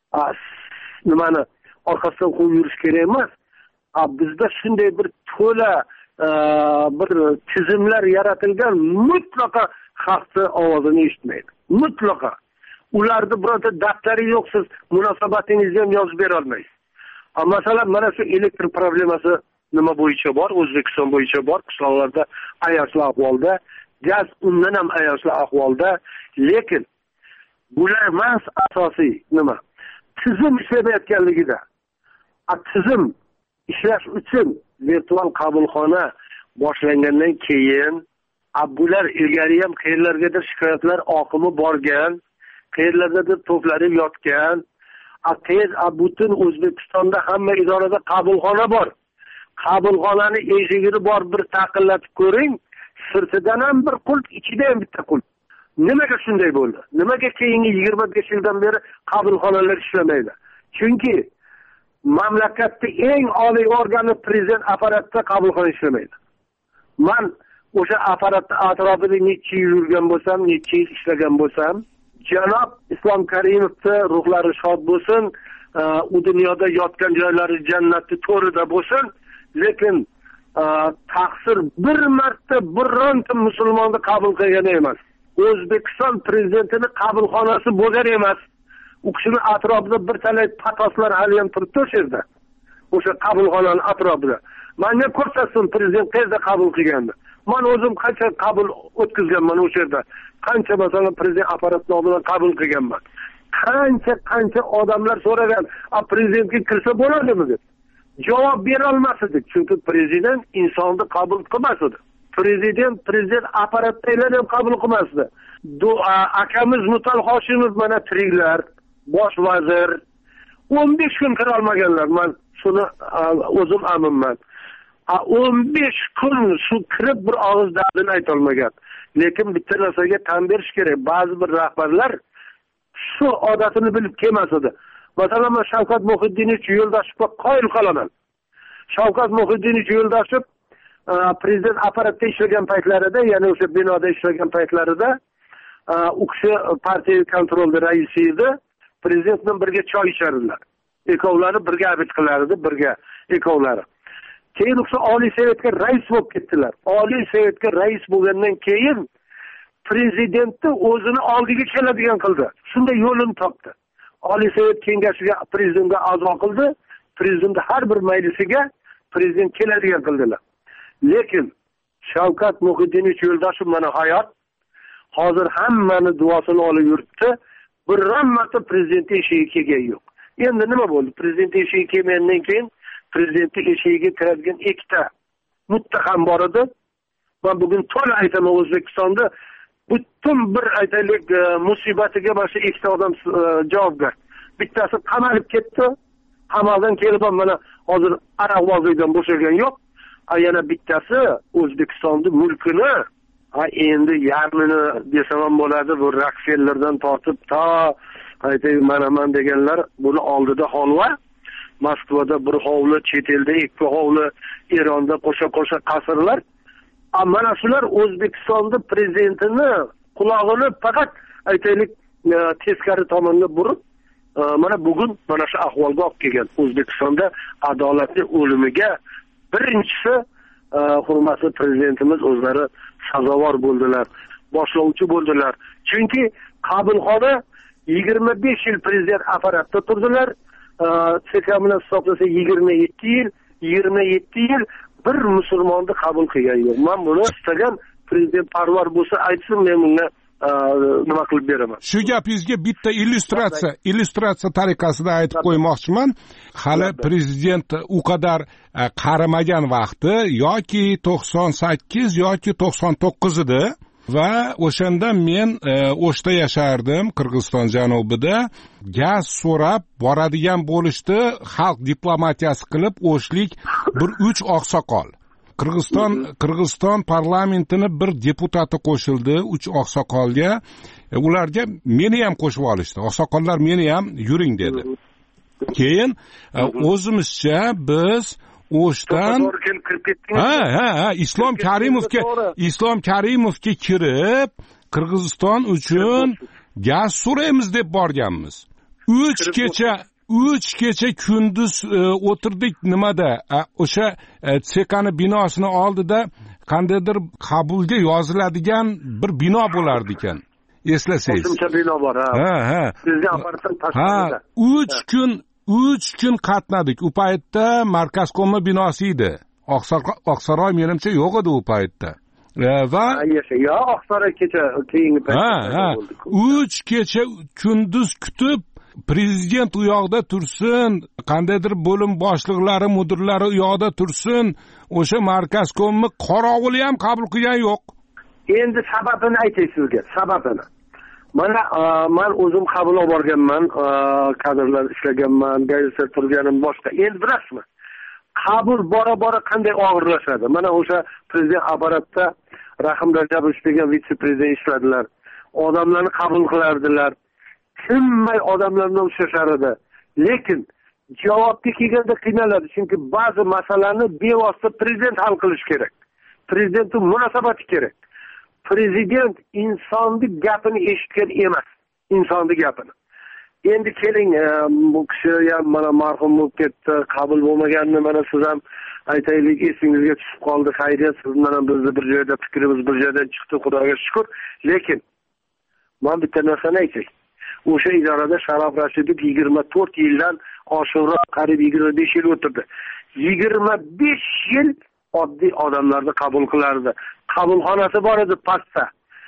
nimani orqasidan qo'yib yurish kerak emas. Bizda shunday bir to'la bir tizimlar yaratilgan, mutlaqo xalqning ovozini eshitmaydi. Mutlaqo. Ularda birorta daftari yo'q, siz munosabatingizni ham yozib bera olmaysiz. Masalan, mana shu elektr problemasi nima bo'yicha bor? O'zbekiston bo'yicha bor, qishloqlarda ayanchli ahvolda, gaz undan ham ayanchli ahvolda, lekin bular emas asosiy nima? Tizim ishlamayotganligida. Tizim ishlash uchun virtual qabulxona boshlangandan keyin bular ilgari ham qayerlargadir shikoyatlar oqimi borgan, qayerlardadir to'planib yotgan. Tez butun O'zbekistonda hamma idorada qabulxona bor. Qabulxonani eshigini bor bir taqillatib ko'ring, sirtidan ham bir qulf, ichida ham bitta qulf. Nimaga shunday bo'ldi? Nimaga keyingi yigirma besh yildan beri qabulxonalar ishlamaydi? Chunki mamlakatda eng oliy organi prezident apparatida qabulxona ishlamaydi. Men o'sha apparatda atrofida necha yil yurgan bo'lsam, necha yil ishlagan bo'lsam, janob Islom Karimovni ruhlari shod bo'lsin, u dunyoda yotgan joylari jannatning to'rida bo'lsin, lekin taqsir bir marta bironta musulmonni qabul qilgan emas. O'zbekiston prezidentini qabulxonasi bo'lgan emas. U kishini atrofida bir talay patoslar hali ham turibdi o'sha yerda. O'sha qabulxonaning atrofida. Menga ko'rsatsin prezident qayerda qabul qilgandi. Men o'zim qancha qabul o'tkazganman o'sha yerda. Qancha masalan prezident apparat nomidan qabul qilganman. Qancha qancha odamlar so'ragan, "A prezidentga kirsa bo'ladimi?" deb. Javob bera olmasdi, chunki prezident insonni qabul qilmasdi. Prezident prezident apparatdagilarni ham qabul qilmasdi. Akamiz Mutal Hoshimov mana tiriklar, bosh vazir o'n besh kun kira olmaganlar. Men shuni o'zim aminman. o'n besh kun shu kirib bir og'iz dardini ayta olmagan. Lekin bitta narsaga tan berish kerak. Ba'zi bir rahbarlar shu odatini bilib kelmasdi. Masalan, Shavkat Muhiddinov Yo'ldashevga qoyil qolaman. Shavkat Muhiddinov Yo'ldashev prezident apparatda ishlagan paytlarida, ya'ni o'sha binoda ishlagan paytlarida u kishi partiya kontrolda raisi edi. Prezident bilan birga choy ichardilar. Ikkovlari birga abid qilardi, birga ikkovlari. Keyin o'sha Oliy Sovetga rais bo'lib ketdilar. Oliy Sovetga rais bo'lgandan keyin prezidentni o'zini oldiga keladigan qildi. Shunday yo'lini topdi. Oliy Sovet kengashiga prezidentga a'zo qildi. Prezident har bir majlisiga prezident keladigan qildilar. Lekin Shavkat Muhiddinov Yo'ldashev mana hayot hozir hammani duosini olib yuribdi. Biron marta prezident eshigiga kelgan yo'q. Endi nima bo'ldi? Prezident eshigiga kelgandan keyin prezident eshigiga kiradigan ikkita muttaham bor edi. Men bugun to'la aytaman, O'zbekistonda butun bir aytaylik musibatiga mana shu ikkita odam javobgar. Bittasi qamalib ketdi. Qamaldan kelib mana hozir araqbozlikdan bo'shagan yo'q. Yana bittasi O'zbekistonning mulkini ha endi yarmini desam ham bo'ladi, bu Rockefellerdan tortib to aytaylik mana men deganlar buni oldida holva. Moskvada bir hovli, chet elda ikki hovli, Eronda qo'sha-qo'sha qasrlar. Mana shular O'zbekistonda prezidentini qulog'ini faqat aytaylik teskari tomonga burib, mana bugun mana shu ahvolga olib kelgan. O'zbekistonda adolatli o'limiga birinchisi hurmatli prezidentimiz o'zlari sazovor bo'ldilar, boshlovchi bo'ldilar. Chunki qabulxona yigirma besh yil prezident apparatda turdilar. Sekamini hisoblasa yigirma yetti yil, yigirma yetti yil bir musulmonni qabul qilgan yo'q. Men buni istagan prezident parvar bo'lsa aytsin, men bunga nima qilib beraman. Shu gapingizga bitta illyustratsiya illyustratsiya tariqasida aytib qo'ymoqchiman. Hali prezident u qadar qarimagan vaqti yoki to'qson sakkiz yoki to'qson to'qqiz edi va o'shanda men O'shda yashardim, Qirg'iziston janubida. Gaz so'rab boradigan bo'lishdi, xalq diplomatiyasi qilib O'shlik bir uch oqsoqol. Qirg'iziston Qirg'iziston parlamentini bir deputati qo'shildi uch oqsoqolga. Ularga meni ham qo'shib olishdi. Oqsoqollar meni ham yuring dedi. Keyin o'zimizcha biz O'shdan ha ha ha Islom Karimovga Islom Karimovga kirib Qirg'iziston uchun gaz so'raymiz deb borganmiz. uch kecha uch kecha kunduz o'tirdik nimada o'sha tsekani binosini oldida qandaydir qabulga yoziladigan bir bino bo'lar ekan. Eslasangiz. Qo'shimcha bino bor, ha. Ha, ha. Sizga aparsin tashqarida. uch kun uch kun qatnadik. U paytda Markazkomma binosi edi. Oqsaroy menimcha yo'q edi u paytda. Va yo Oqsaroy kecha keyingi paytda bo'ldi. uch kecha kunduz kutib prezident u yoqda tursin, qandaydir bo'lim boshliqlari, mudirlari u yoqda tursin, o'sha Markazkomni qorovuli ham qabul qilgan yo'q. Endi sababini aytay sizga, sababini. Mana men o'zim qabul olib borganman, kadrlar ishlaganman, gazetda turganim boshqa. Endi bilasizmi? Qabul bora-bora qanday og'irlashadi. Mana o'sha prezident apparatda Rahim Rajabovich degan vitse-prezident ishladilar. Odamlarni qabul qilardilar. Tinmay odamlardan ushlashar edi. Lekin javobga kelganda qiynaladi, chunki ba'zi masalalarni bevosita prezident hal qilish kerak. Prezidentning munosabati kerak. Prezident insonning gapini eshitgan emas, insonning gapini. Endi keling, bu kishi ham mana marhum bo'lib ketdi, qabul bo'lmaganini mana siz ham aytaylik, esingizga tushib qoldi. Xayriyat, siz bilan bizni bir joyda fikrimiz bir joydan chiqdi, Xudoga shukr. Lekin men bitta narsani aytay. O'sha idorada Sharof Rashidov yigirma to'rt yildan oshiqroq, qariyb yigirma besh yil o'tirdi. yigirma besh yil oddiy odamlarni qabul qilardi. Qabulxonasi bor edi pastda.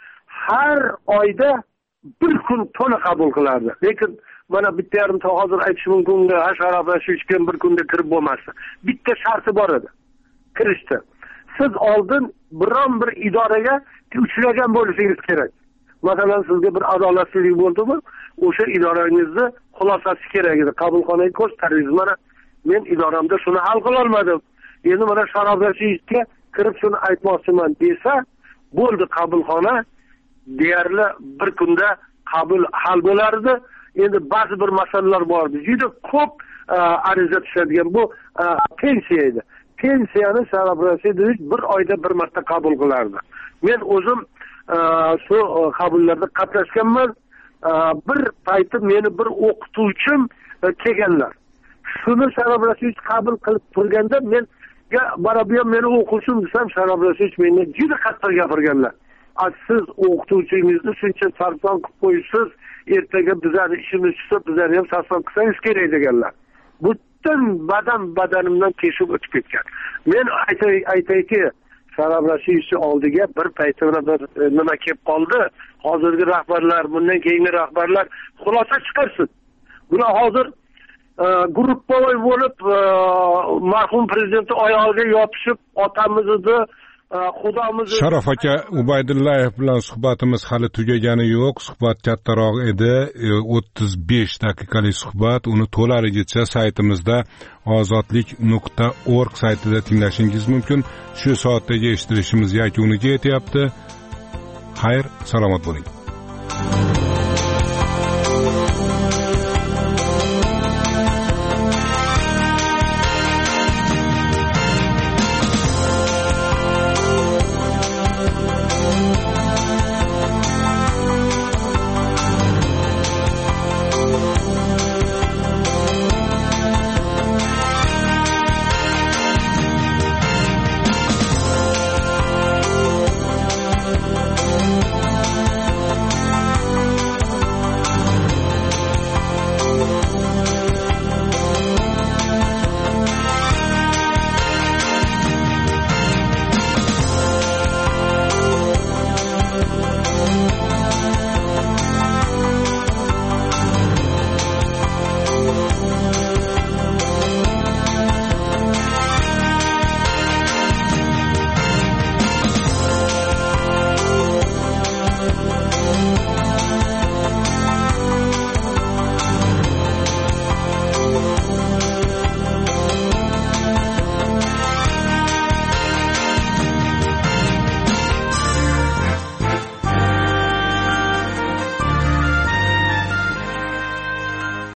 Har oyda bir kun to'la qabul qilardi. Lekin mana bitta yarim to hozir aytish mumkin, Sharof Rashidovga bir kunda kirib bo'lmasdi. Bitta sharti bor edi. Kirishdi. Siz oldin biron bir idoraga uchragan bo'lishingiz kerak. Masalan, sizga bir adolatsizlik bo'ldimi? O'sha idorangizni xulosasi kerak edi. Qabulxonaga ko'rsatingiz. Mana men idoramda shuni hal qila olmadim. Endi mana Sharof Rashidovga kirib shuni aytmoqchiman desa, bo'ldi, qabulxona deyarli bir kunda qabul hal bo'lardi. Endi ba'zi bir masalalar bor edi. Juda ko'p ariza tushadigan bu pensiya edi. Pensiyani Sharof Rashidovich bir oyda bir marta qabul qilardi. Men o'zim shu qabullarda qatnashganman. Bir payti meni bir o'qituvchim kelganlar. Shuni Sharof Rashidovich qabul qilib turganda men barabiyan meni o'quvchim desam, Sharof Rashidovich menga juda qattiq gapirganlar. Siz o'qituvchingizni shuncha sarson qilib qo'ysiz, ertaga bizlarni ishimiz tushsa, bizlarni ham sarson qilsangiz kerak deganlar. Butun badan badanimdan teshib o'tib ketgan. Men aytay aytayki, Sharof Rashidovich oldiga bir paytda bir nima kelib qoldi. Hozirgi rahbarlar, bundan keyingi rahbarlar xulosa chiqarsin. Bular hozir gruppovoy bo'lib marhum prezidentning oyog'iga yopishib, otamizni, xudomizni. Sharof aka, Ubaydullayev bilan suhbatimiz hali tugagani yo'q. Suhbat kattaroq edi. o'ttiz besh daqiqalik suhbat. Uni to'laligicha saytimizda ozodlik nuqta org saytida tinglashingiz mumkin. Shu soatdagi eshitirishimiz yakuniga yetyapti. Xayr, salomat bo'ling.